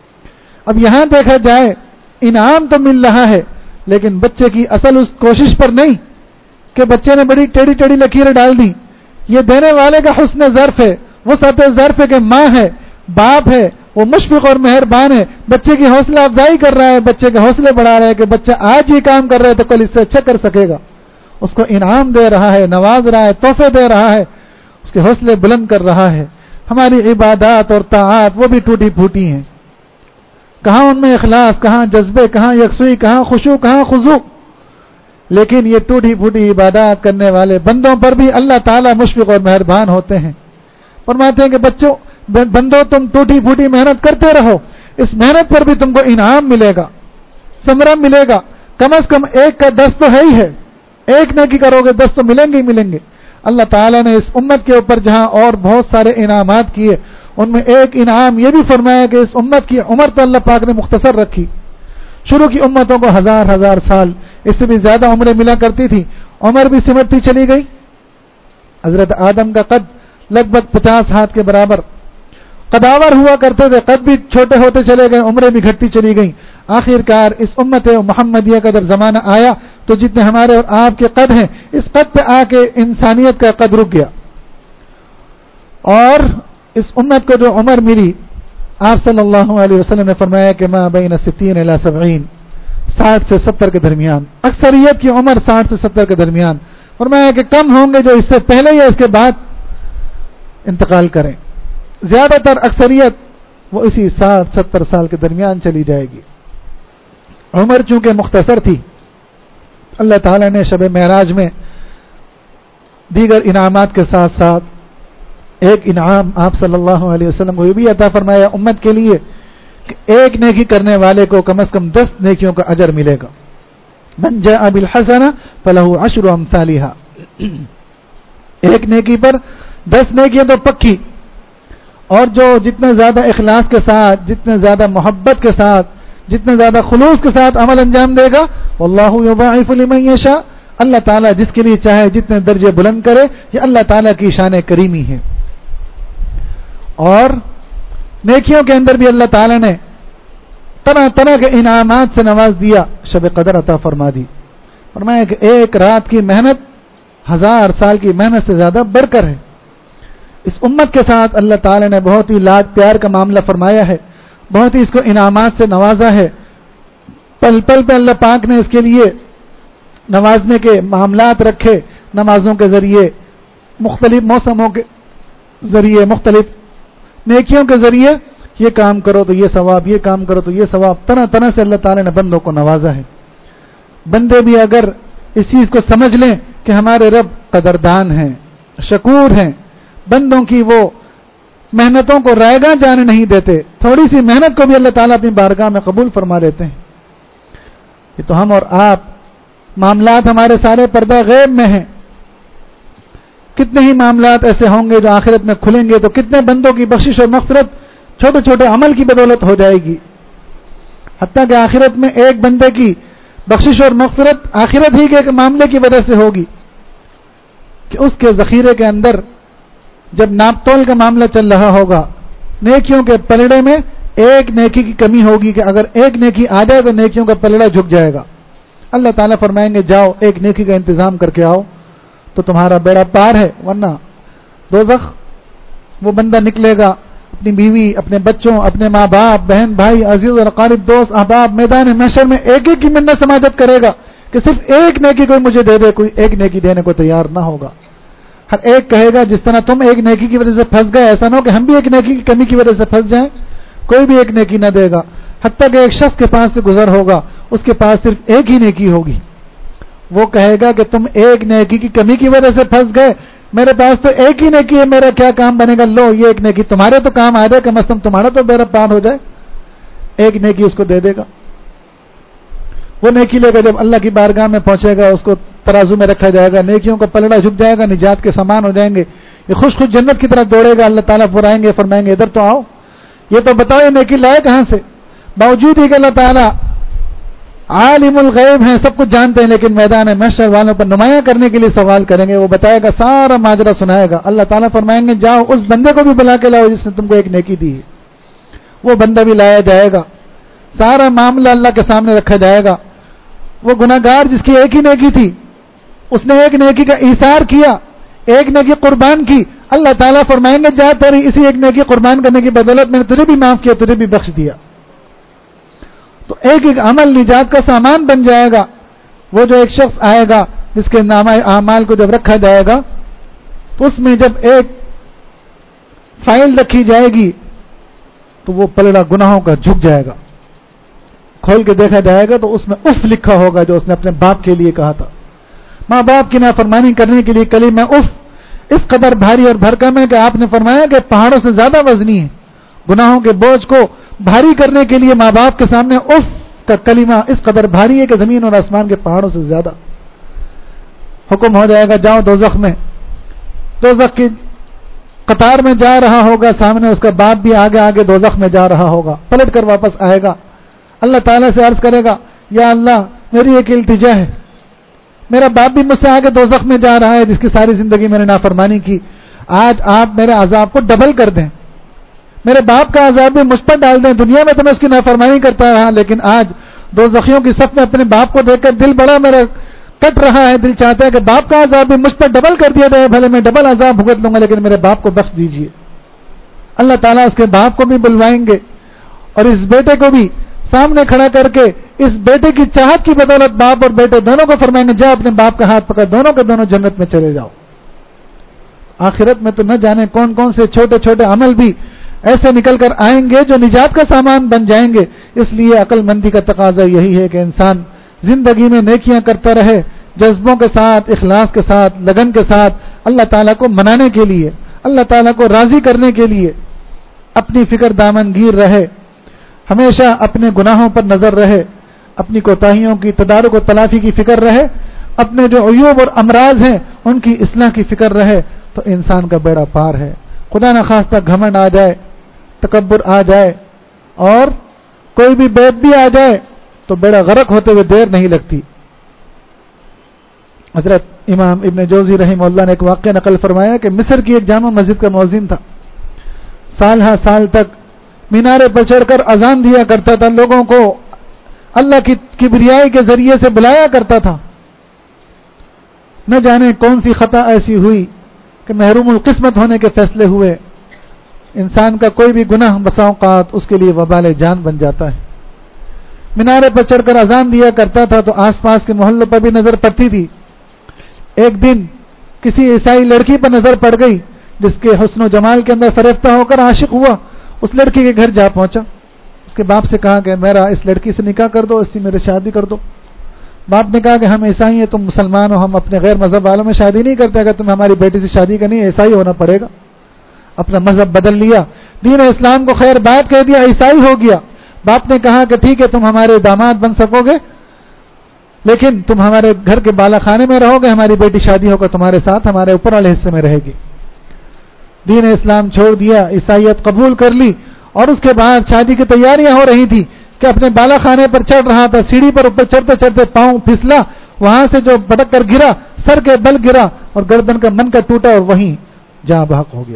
اب یہاں دیکھا جائے انعام تو مل رہا ہے, لیکن بچے کی اصل اس کوشش پر نہیں کہ بچے نے بڑی ٹیڑھی لکیریں ڈال دی. یہ دینے والے کا حسن ظرف ہے, وہ سطح ظرف ہے کہ ماں ہے, باپ ہے, وہ مشفق اور مہربان ہے, بچے کی حوصلہ افزائی کر رہا ہے, بچے کے حوصلے بڑھا رہا ہے کہ بچہ آج یہ کام کر رہا ہے تو کل اس سے اچھا کر سکے گا. اس کو انعام دے رہا ہے, نواز رہا ہے, تحفے دے رہا ہے, اس کے حوصلے بلند کر رہا ہے. ہماری عبادات اور طاعات وہ بھی ٹوٹی پھوٹی ہیں, کہاں ان میں اخلاص, کہاں جذبے, کہاں یکسوئی, کہاں خشوع, کہاں خضوع. لیکن یہ ٹوٹی پھوٹی عبادات کرنے والے بندوں پر بھی اللہ تعالیٰ مشفق اور مہربان ہوتے ہیں. فرماتے ہیں کہ بندوں تم ٹوٹی پھوٹی محنت کرتے رہو, اس محنت پر بھی تم کو انعام ملے گا, ثمرہ ملے گا. کم از کم 1 کا 10 تو ہے ہی ہے, 1 نیکی کرو گے 10 تو ملیں گے. اللہ تعالیٰ نے اس امت کے اوپر جہاں اور بہت سارے انعامات کیے, ان میں ایک انعام یہ بھی فرمایا کہ اس امت کی عمر تو اللہ پاک نے مختصر رکھی. شروع کی امتوں کو 1000 سال, اس سے بھی زیادہ عمریں ملا کرتی تھی, عمر بھی سمٹتی چلی گئی. حضرت آدم کا قد لگ بھگ 50 ہاتھ کے برابر قداور ہوا کرتے تھے, قد بھی چھوٹے ہوتے چلے گئے, عمریں بھی گھٹتی چلی گئیں. آخر کار اس امت محمدیہ کا جب زمانہ آیا تو جتنے ہمارے اور آپ کے قد ہیں, اس قد پہ آ کے انسانیت کا قد رک گیا. اور اس امت کو جو عمر ملی, آپ صلی اللہ علیہ وسلم نے فرمایا کہ ما بین 60 الی 70, 60 سے 70 کے درمیان. اکثریت کی عمر 60 سے 70 کے درمیان. فرمایا کہ کم ہوں گے جو اس سے پہلے یا اس کے بعد انتقال کریں. زیادہ تر اکثریت وہ اسی 60-70 سال کے درمیان چلی جائے گی. عمر چونکہ مختصر تھی، اللہ تعالیٰ نے شب معراج میں دیگر انعامات کے ساتھ ساتھ ایک انعام آپ صلی اللہ علیہ وسلم کو یہ بھی عطا فرمایا امت کے لیے کہ ایک نیکی کرنے والے کو کم از کم 10 نیکیوں کا اجر ملے گا. من جاء بالحسنہ فلہ 10 امثالھا. ایک نیکی پر 10 نیکیاں تو پکی، اور جو جتنے زیادہ اخلاص کے ساتھ، جتنے زیادہ محبت کے ساتھ، جتنے زیادہ خلوص کے ساتھ عمل انجام دے گا، واللہ یضاعف لمن یشاء، اللہ تعالیٰ جس کے لیے چاہے جتنے درجے بلند کرے. یہ اللہ تعالیٰ کی شان کریمی ہے. اور نیکیوں کے اندر بھی اللہ تعالیٰ نے طرح طرح کے انعامات سے نواز دیا. شب قدر عطا فرما دی. فرمایا کہ ایک رات کی محنت 1000 سال کی محنت سے زیادہ بڑھ کر ہے. اس امت کے ساتھ اللہ تعالیٰ نے بہت ہی لاڈ پیار کا معاملہ فرمایا ہے، بہت ہی اس کو انعامات سے نوازا ہے. پل پل پہ اللہ پاک نے اس کے لیے نوازنے کے معاملات رکھے. نمازوں کے ذریعے، مختلف موسموں کے ذریعے، مختلف نیکیوں کے ذریعے، یہ کام کرو تو یہ ثواب، یہ کام کرو تو یہ ثواب. طرح طرح سے اللہ تعالیٰ نے بندوں کو نوازا ہے. بندے بھی اگر اس چیز کو سمجھ لیں کہ ہمارے رب قدردان ہیں، شکور ہیں، بندوں کی وہ محنتوں کو رائیگاں جانے نہیں دیتے، تھوڑی سی محنت کو بھی اللہ تعالیٰ اپنی بارگاہ میں قبول فرما لیتے ہیں. یہ تو ہم اور آپ معاملات ہمارے سارے پردہ غیب میں ہیں. کتنے ہی معاملات ایسے ہوں گے جو آخرت میں کھلیں گے تو کتنے بندوں کی بخشش اور مغفرت چھوٹے چھوٹے عمل کی بدولت ہو جائے گی. حتیٰ کہ آخرت میں ایک بندے کی بخشش اور مغفرت آخرت ہی کے ایک معاملے کی وجہ سے ہوگی کہ اس کے ذخیرے کے اندر جب ناپ تول کا معاملہ چل رہا ہوگا، نیکیوں کے پلڑے میں ایک نیکی کی کمی ہوگی کہ اگر ایک نیکی آ جائے تو نیکیوں کا پلڑا جھک جائے گا. اللہ تعالیٰ فرمائیں گے جاؤ ایک نیکی کا انتظام کر کے آؤ تو تمہارا بیڑا پار ہے، ورنہ دوزخ وہ بندہ نکلے گا اپنی بیوی، اپنے بچوں، اپنے ماں باپ، بہن بھائی، عزیز اور اقارب، دوست احباب، میدان محشر میں ایک ایک کی منت سماجت کرے گا کہ صرف ایک نیکی کوئی مجھے دے دے. کوئی ایک نیکی دینے کو تیار نہ ہوگا. ہر ایک کہے گا جس طرح تم ایک نیکی کی وجہ سے پھنس گئے، ایسا نہ ہو کہ ہم بھی ایک نیکی کی کمی کی وجہ سے پھنس جائیں. کوئی بھی ایک نیکی نہ دے گا. حتیٰ کہ ایک شخص کے پاس سے گزر ہوگا، اس کے پاس صرف ایک ہی نیکی ہوگی. وہ کہے گا کہ تم ایک نیکی کی کمی کی وجہ سے پھنس گئے، میرے پاس تو ایک ہی نیکی ہے، میرا کیا کام بنے گا؟ لو یہ ایک نیکی تمہارے تو کام آ جائے، کم از کم تمہارا تو بیڑا پار ہو جائے. ایک نیکی اس کو دے دے گا. وہ نیکی لے کر جب اللہ کی بارگاہ میں پہنچے گا، اس کو ترازو میں رکھا جائے گا، نیکیوں کا پلڑا جھک جائے گا، نجات کے سامان ہو جائیں گے. یہ خوش خوش جنت کی طرف دوڑے گا. اللہ تعالیٰ فرمائیں گے ادھر تو آؤ، یہ تو بتاؤ یہ نیکی لائے کہاں سے؟ باوجود ہی کہ اللہ تعالیٰ عالم الغیب ہیں، سب کچھ جانتے ہیں، لیکن میدان محشر والوں پر نمایاں کرنے کے لیے سوال کریں گے. وہ بتائے گا، سارا ماجرا سنائے گا. اللہ تعالیٰ فرمائیں گے جاؤ اس بندے کو بھی بلا کے لاؤ جس نے تم کو ایک نیکی دی ہے. وہ بندہ بھی لایا جائے گا. سارا معاملہ اللہ کے سامنے رکھا جائے گا. وہ گناہگار جس کی ایک ہی نیکی تھی، اس نے ایک نیکی کا ایثار کیا، ایک نیکی قربان کی. اللہ تعالیٰ فرمائیں گے جا تیری اسی ایک نیکی قربان کرنے کی بدولت میں نے تجھے بھی معاف کیا، تجھے بھی بخش دیا. تو ایک ایک عمل نجات کا سامان بن جائے گا. وہ جو ایک شخص آئے گا جس کے نامہ اعمال کو جب رکھا جائے گا تو اس میں جب ایک فائل رکھی جائے گی تو وہ پلڑا گناہوں کا جھک جائے گا. کھول کے دیکھا جائے گا تو اس میں اف لکھا ہوگا جو اس نے اپنے باپ کے لیے کہا تھا. ماں باپ کی نافرمانی کرنے کے لیے کلمہ اف اس قدر بھاری اور بھرکم ہے کہ آپ نے فرمایا کہ پہاڑوں سے زیادہ وزنی ہے. گناہوں کے بوجھ کو بھاری کرنے کے لیے ماں باپ کے سامنے اف کا کلمہ اس قدر بھاری ہے کہ زمین اور آسمان کے پہاڑوں سے زیادہ. حکم ہو جائے گا جاؤ دوزخ میں. دوزخ کی قطار میں جا رہا ہوگا، سامنے اس کا باپ بھی آگے آگے دوزخ میں جا رہا ہوگا. پلٹ کر واپس آئے گا، اللہ تعالیٰ سے عرض کرے گا یا اللہ میری ایک التجا ہے، میرا باپ بھی مجھ سے آگے دوزخ میں جا رہا ہے جس کی ساری زندگی میں نے نافرمانی کی. آج آپ میرے عذاب کو ڈبل کر دیں، میرے باپ کا عذاب بھی مجھ پر ڈال دیں. دنیا میں تو میں اس کی نافرمانی کرتا رہا، لیکن آج دوزخیوں کی صف میں اپنے باپ کو دیکھ کر دل بڑا میرا کٹ رہا ہے. دل چاہتا ہے کہ باپ کا عذاب بھی مجھ پر ڈبل کر دیا جائے، بھلے میں ڈبل عذاب بھگت لوں گا لیکن میرے باپ کو بخش دیجیے. اللہ تعالیٰ اس کے باپ کو بھی بلوائیں گے اور اس بیٹے کو بھی سامنے کھڑا کر کے اس بیٹے کی چاہت کی بدولت باپ اور بیٹے دونوں کو فرمائیں گے جا اپنے باپ کا ہاتھ پکڑ، دونوں کے دونوں جنت میں چلے جاؤ. آخرت میں تو نہ جانے کون کون سے چھوٹے چھوٹے عمل بھی ایسے نکل کر آئیں گے جو نجات کا سامان بن جائیں گے. اس لیے عقل مندی کا تقاضا یہی ہے کہ انسان زندگی میں نیکیاں کرتا رہے، جذبوں کے ساتھ، اخلاص کے ساتھ، لگن کے ساتھ، اللہ تعالیٰ کو منانے کے لیے، اللہ تعالیٰ کو راضی کرنے کے لیے اپنی فکر دامن گیر رہے، ہمیشہ اپنے گناہوں پر نظر رہے، اپنی کوتاہیوں کی تدارک و تلافی کی فکر رہے، اپنے جو عیوب اور امراض ہیں ان کی اصلاح کی فکر رہے، تو انسان کا بیڑا پار ہے. خدا نخواستہ گھمنڈ آ جائے، تکبر آ جائے اور کوئی بھی بیت بھی آ جائے تو بیڑا غرق ہوتے ہوئے دیر نہیں لگتی. حضرت امام ابن جوزی رحمہ اللہ نے ایک واقعہ نقل فرمایا کہ مصر کی ایک جامع مسجد کا مؤذن تھا. سال ہر سال تک مینارے پر چڑھ کر اذان دیا کرتا تھا، لوگوں کو اللہ کی کبریائی کے ذریعے سے بلایا کرتا تھا. نہ جانے کون سی خطا ایسی ہوئی کہ محروم القسمت ہونے کے فیصلے ہوئے. انسان کا کوئی بھی گناہ بسا اوقات اس کے لیے وبال جان بن جاتا ہے. مینارے پر چڑھ کر اذان دیا کرتا تھا تو آس پاس کے محلوں پر بھی نظر پڑتی تھی. ایک دن کسی عیسائی لڑکی پر نظر پڑ گئی جس کے حسن و جمال کے اندر فریفتہ ہو کر عاشق ہوا. اس لڑکی کے گھر جا پہنچا، اس کے باپ سے کہا کہ میرا اس لڑکی سے نکاح کر دو، اس سے میری شادی کر دو. باپ نے کہا کہ ہم عیسائی ہیں، تم مسلمان ہو، ہم اپنے غیر مذہب والوں میں شادی نہیں کرتے، اگر تمہیں ہماری بیٹی سے شادی کرنی ہے عیسائی ہونا پڑے گا. اپنا مذہب بدل لیا، دین اسلام کو خیر بات کہہ دیا، عیسائی ہو گیا. باپ نے کہا کہ ٹھیک ہے تم ہمارے داماد بن سکو گے لیکن تم ہمارے گھر کے بالا خانے میں رہو گے، ہماری بیٹی شادی ہوگا تمہارے ساتھ ہمارے اوپر والے حصے میں رہے گی. دین اسلام چھوڑ دیا، عیسائیت قبول کر لی اور اس کے بعد شادی کی تیاریاں ہو رہی تھی کہ اپنے بالا خانے پر چڑھ رہا تھا. سیڑھی پر اوپر چڑھتے چڑھتے پاؤں پھسلا، وہاں سے جو بٹک کر گرا، سر کے بل گرا اور گردن کا من کا ٹوٹا اور وہیں جاں بحق ہو گیا.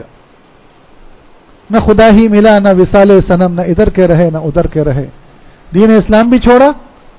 نہ خدا ہی ملا، نہ وصال صنم، نہ ادھر کے رہے نہ ادھر کے رہے. دین اسلام بھی چھوڑا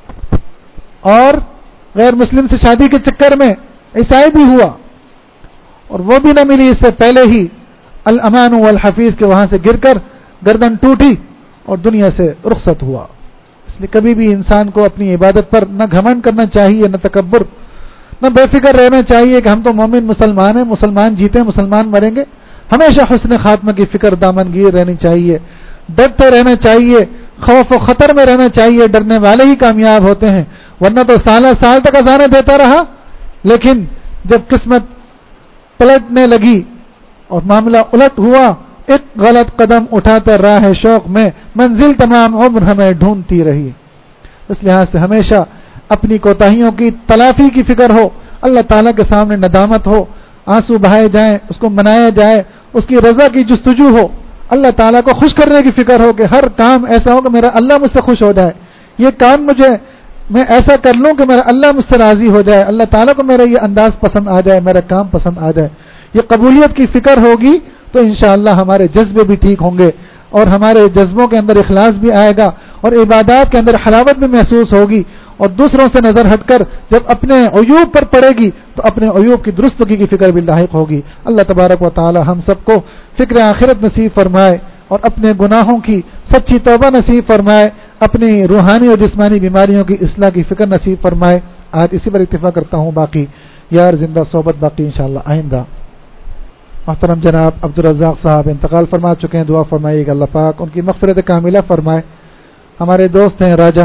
اور غیر مسلم سے شادی کے چکر میں عیسائی بھی ہوا اور وہ بھی نہ ملی. اس سے پہلے ہی الامان والحفیظ کے وہاں سے گر کر گردن ٹوٹی اور دنیا سے رخصت ہوا. اس لیے کبھی بھی انسان کو اپنی عبادت پر نہ گھمنڈ کرنا چاہیے، نہ تکبر، نہ بے فکر رہنا چاہیے کہ ہم تو مومن مسلمان ہیں، مسلمان جیتے ہیں مسلمان مریں گے. ہمیشہ حسن خاتمہ کی فکر دامن گیر رہنی چاہیے، ڈرتے رہنا چاہیے، خوف و خطر میں رہنا چاہیے. ڈرنے والے ہی کامیاب ہوتے ہیں، ورنہ تو سال تک اذانیں دیتا رہا لیکن جب قسمت پلٹنے لگی اور معاملہ الٹ ہوا، ایک غلط قدم اٹھاتا راہ شوق میں منزل تمام عمر ہمیں ڈھونڈتی رہی. اس لحاظ سے ہمیشہ اپنی کوتاہیوں کی تلافی کی فکر ہو، اللہ تعالیٰ کے سامنے ندامت ہو، آنسو بہائے جائیں، اس کو منایا جائے، اس کی رضا کی جستجو ہو، اللہ تعالیٰ کو خوش کرنے کی فکر ہو کہ ہر کام ایسا ہو کہ میرا اللہ مجھ سے خوش ہو جائے. یہ کام میں ایسا کر لوں کہ میرا اللہ مجھ سے راضی ہو جائے، اللہ تعالیٰ کو میرا یہ انداز پسند آ جائے، میرا کام پسند آ جائے. یہ قبولیت کی فکر ہوگی تو انشاءاللہ ہمارے جذبے بھی ٹھیک ہوں گے اور ہمارے جذبوں کے اندر اخلاص بھی آئے گا اور عبادات کے اندر حلاوت بھی محسوس ہوگی. اور دوسروں سے نظر ہٹ کر جب اپنے عیوب پر پڑے گی تو اپنے عیوب کی درستگی کی فکر بھی لاحق ہوگی. اللہ تبارک و تعالی ہم سب کو فکر آخرت نصیب فرمائے اور اپنے گناہوں کی سچی توبہ نصیب فرمائے، اپنی روحانی اور جسمانی بیماریوں کی اصلاح کی فکر نصیب فرمائے. آج اسی پر اتفاق کرتا ہوں، باقی یار زندہ صحبت باقی انشاءاللہ آئندہ. محترم جناب عبدالرزاق صاحب انتقال فرما چکے ہیں، دعا فرمائیے گا اللہ پاک ان کی مغفرت کاملہ فرمائے. ہمارے دوست ہیں راجہ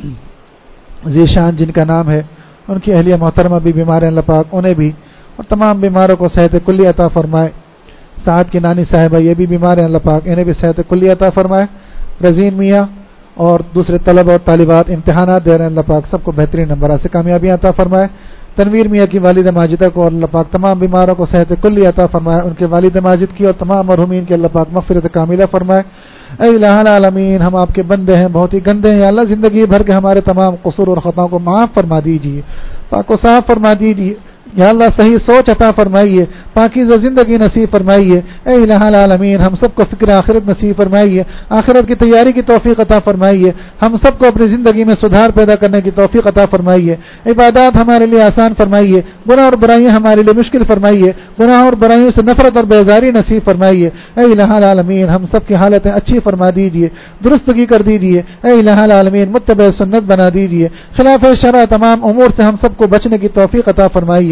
ذیشان جن کا نام ہے، ان کی اہلیہ محترمہ بھی بیمار ہیں، اللہ پاک انہیں بھی اور تمام بیماروں کو صحت کلی عطا فرمائے. سعد کی نانی صاحبہ یہ بھی بیمار ہیں، اللہ پاک انہیں بھی صحت کلی عطا فرمائے. رضین میاں اور دوسرے طلبہ اور طالبات امتحانات دے رہے ہیں، اللہ پاک سب کو بہترین نمبرات سے کامیابیاں عطا فرمائے. تنویر میاں کی والدہ ماجدہ کو اور اللہ پاک تمام بیماروں کو صحت کلی عطا فرمائے. ان کے والد ماجد کی اور تمام مرحومین کی اللہ پاک مغفرت کاملہ فرمائے. اے الہ العالمین، ہم آپ کے بندے ہیں، بہت ہی گندے ہیں، یا اللہ زندگی بھر کے ہمارے تمام قصور اور خطاؤں کو معاف فرما دیجیے، پاک و صاف فرما دیجیے. یا اللہ صحیح سوچ عطا فرمائیے، پاکیزہ زندگی نصیب فرمائیے. اے الہ العالمین، ہم سب کو فکر آخرت نصیب فرمائیے، آخرت کی تیاری کی توفیق عطا فرمائیے. ہم سب کو اپنی زندگی میں سدھار پیدا کرنے کی توفیق عطا فرمائیے. عبادات ہمارے لیے آسان فرمائیے، گناہ اور برائیاں ہمارے لیے مشکل فرمائیے، گناہ اور برائیوں سے نفرت اور بیزاری نصیب فرمائیے. اے الہ العالمین، ہم سب کی حالتیں اچھی فرما دیجیے، درستگی کر دیجیے. اے الہ العالمین، متبع سنت بنا دیجیے، خلاف شرع تمام امور سے ہم سب کو بچنے کی توفیق عطا فرمائیے.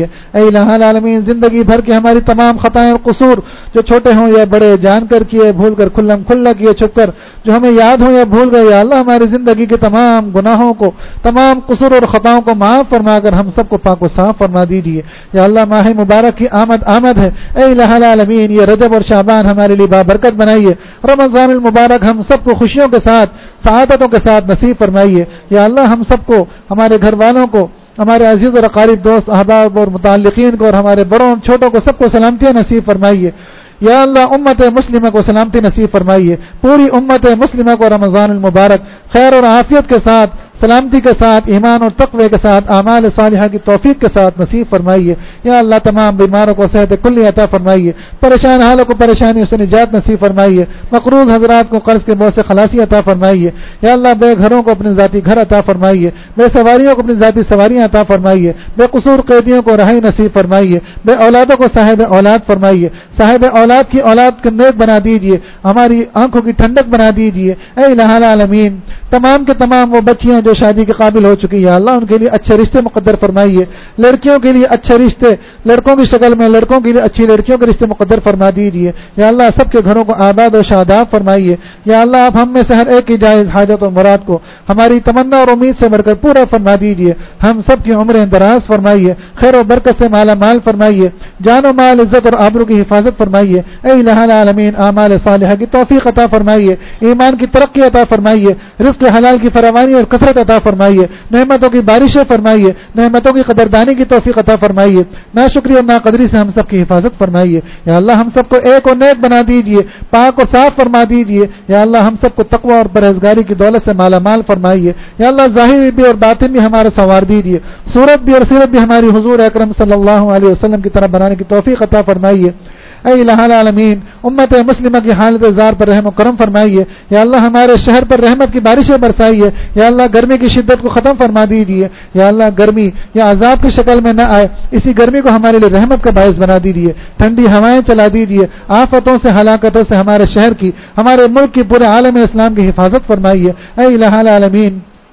اے الہ العالمین زندگی بھر کی ہماری تمام خطائیں اور قصور جو چھوٹے ہوں یا بڑے، جان کر کیے، بھول کر کھلم کھلا کیے، چھپ کر، جو ہمیں یاد ہو یا بھول گئے، یا اللہ ہماری زندگی کے تمام گناہوں کو، تمام قصور اور خطاؤں کو معاف فرما کر ہم سب کو پاک و صاف فرما دیجیے۔ یا اللہ ماہ مبارک کی آمد ہے، اے الہ العالمین یہ رجب اور شعبان ہمارے لیے بابرکت بنائیے، رمضان المبارک ہم سب کو خوشیوں کے ساتھ، سعادتوں کے ساتھ نصیب فرمائیے۔ یا اللہ ہم سب کو، ہمارے گھر والوں کو، ہمارے عزیز اور اقارب، دوست احباب اور متعلقین کو، اور ہمارے بڑوں چھوٹوں کو سب کو سلامتیاں نصیب فرمائیے۔ یا اللہ امت مسلمہ کو سلامتی نصیب فرمائیے، پوری امت مسلمہ کو رمضان المبارک خیر اور عافیت کے ساتھ، سلامتی کے ساتھ، ایمان اور تقوی کے ساتھ، اعمال صالحہ کی توفیق کے ساتھ نصیب فرمائیے۔ یا اللہ تمام بیماروں کو صحت کلی عطا فرمائیے، پریشان حالوں کو پریشانیوں سے نجات نصیب فرمائیے، مقروض حضرات کو قرض کے بوجھ سے خلاصی عطا فرمائیے۔ یا اللہ بے گھروں کو اپنے ذاتی گھر عطا فرمائیے، بے سواریوں کو اپنی ذاتی سواریاں عطا فرمائیے، بے قصور قیدیوں کو رہائی نصیب فرمائیے، بے اولادوں کو صاحب اولاد فرمائیے، صاحب اولاد کی اولاد کو نیک بنا دیجیے، ہماری آنکھوں کی ٹھنڈک بنا دیجیے۔ اے الہ العالمین تمام کے تمام وہ بچیاں جو شادی کے قابل ہو چکی ہیں، اللہ ان کے لیے اچھے رشتے مقدر فرمائیے، لڑکیوں کے لیے اچھے رشتے، لڑکوں کی شکل میں لڑکوں کے لیے اچھی لڑکیوں کے رشتے مقدر فرما دیجیے۔ یا اللہ سب کے گھروں کو آباد و شاداب فرمائیے۔ یا اللہ آپ ہم میں سے ہر ایک کی جائز حاجت و مراد کو ہماری تمنا اور امید سے بڑھ کر پورا فرما دیجیے۔ ہم سب کی عمریں دراز فرمائیے، خیر و برکت سے مالا مال فرمائیے، جان و مال عزت اور آبرو کی حفاظت فرمائیے۔ اے الہ العالمین اعمال صالحہ کی توفیق عطا فرمائیے، ایمان کی ترقی عطا فرمائیے، رزق حلال کی فراوانی اور کثرت عطا فرمائیے، نعمتوں کی بارشیں فرمائیے، نعمتوں کی قدردانی کی توفیق عطا فرمائیے، ناشکری اور ناقدری سے ہم سب کی حفاظت فرمائیے۔ یا اللہ ہم سب کو ایک اور نیک بنا دیجیے، پاک اور صاف فرما دیجیے۔ یا اللہ ہم سب کو تقوی اور پرہیزگاری کی دولت سے مالا مال فرمائیے۔ یا اللہ ظاہر بھی اور باطن بھی ہمارا سنوار دیجیے، صورت بھی اور سیرت بھی ہماری حضور اکرم صلی اللہ علیہ وسلم کی طرح بنانے کی توفیق عطا فرمائیے۔ اے الہ العالمین امت مسلمہ کی حالت زار پر رحم و کرم فرمائیے۔ یا اللہ ہمارے شہر پر رحمت کی بارشیں برسائیے۔ یا اللہ گرمی کی شدت کو ختم فرما دیجیے۔ یا اللہ گرمی یا عذاب کی شکل میں نہ آئے، اسی گرمی کو ہمارے لیے رحمت کا باعث بنا دیجیے، ٹھنڈی ہوائیں چلا دیجیے، آفتوں سے ہلاکتوں سے ہمارے شہر کی، ہمارے ملک کی، پورے عالم اسلام کی حفاظت فرمائیے۔ اے الہ العالمین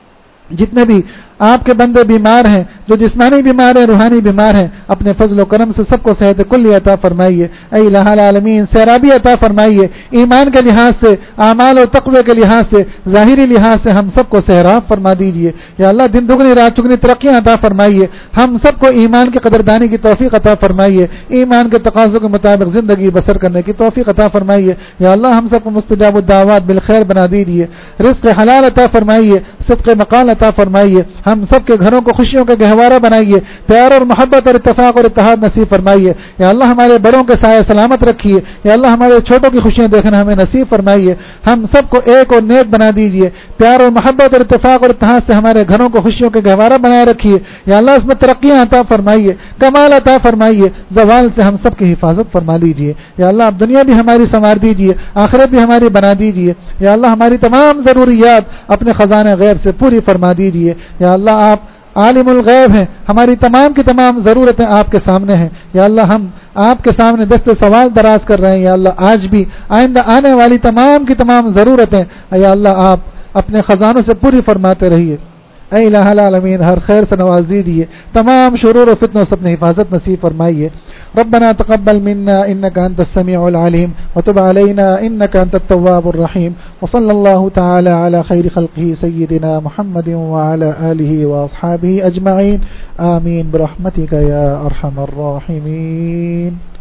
جتنے بھی آپ کے بندے بیمار ہیں، جو جسمانی بیمار ہیں، روحانی بیمار ہیں، اپنے فضل و کرم سے سب کو صحت کلی عطا فرمائیے۔ اے الہ العالمین سیرابی عطا فرمائیے، ایمان کے لحاظ سے، اعمال و تقوی کے لحاظ سے، ظاہری لحاظ سے ہم سب کو سیراب فرما دیجیے۔ یا اللہ دن دگنی رات چگنی ترقیاں عطا فرمائیے، ہم سب کو ایمان کی قدردانی کی توفیق عطا فرمائیے، ایمان کے تقاضوں کے مطابق زندگی بسر کرنے کی توفیق عطا فرمائیے۔ یا اللہ ہم سب کو مستجاب الدعوات بالخیر بنا دیجیے، رزق حلال عطا فرمائیے، صدق مقال عطا فرمائیے، ہم سب کے گھروں کو خوشیوں کا گہوارہ بنائیے، پیار اور محبت اور اتفاق اور اتحاد نصیب فرمائیے۔ یا اللہ ہمارے بڑوں کے سایہ سلامت رکھیے، یا اللہ ہمارے چھوٹوں کی خوشیاں دیکھنا ہمیں نصیب فرمائیے، ہم سب کو ایک اور نیک بنا دیجیے، پیار اور محبت اور اتفاق اور اتحاد سے ہمارے گھروں کو خوشیوں کا گہوارہ بنائے رکھیے۔ یا اللہ اس میں ترقیاں عطا فرمائیے، کمال عطا فرمائیے، زوال سے ہم سب کی حفاظت فرما لیجیے۔ یا اللہ آپ دنیا بھی ہماری سنوار دیجیے، آخرت بھی ہماری بنا دیجیے۔ یا اللہ ہماری تمام ضروریات اپنے خزانہ غیب سے پوری فرما دیجیے۔ یا اللہ آپ عالم الغیب ہیں، ہماری تمام کی تمام ضرورتیں آپ کے سامنے ہیں۔ یا اللہ ہم آپ کے سامنے دست سوال دراز کر رہے ہیں۔ یا اللہ آج بھی آئندہ آنے والی تمام کی تمام ضرورتیں یا اللہ آپ اپنے خزانوں سے پوری فرماتے رہیے۔ اے الہ العالمین ہر خیر سے نواز دیجیے، تمام شرور و فتنوں سے اپنی حفاظت نصیب فرمائیے۔ ربنا تقبل منا انك انت السميع العليم وتب علينا انك انت التواب الرحيم وصلى الله تعالى على خير خلقه سيدنا محمد وعلى اله واصحابه اجمعين آمين برحمتك يا ارحم الراحمين۔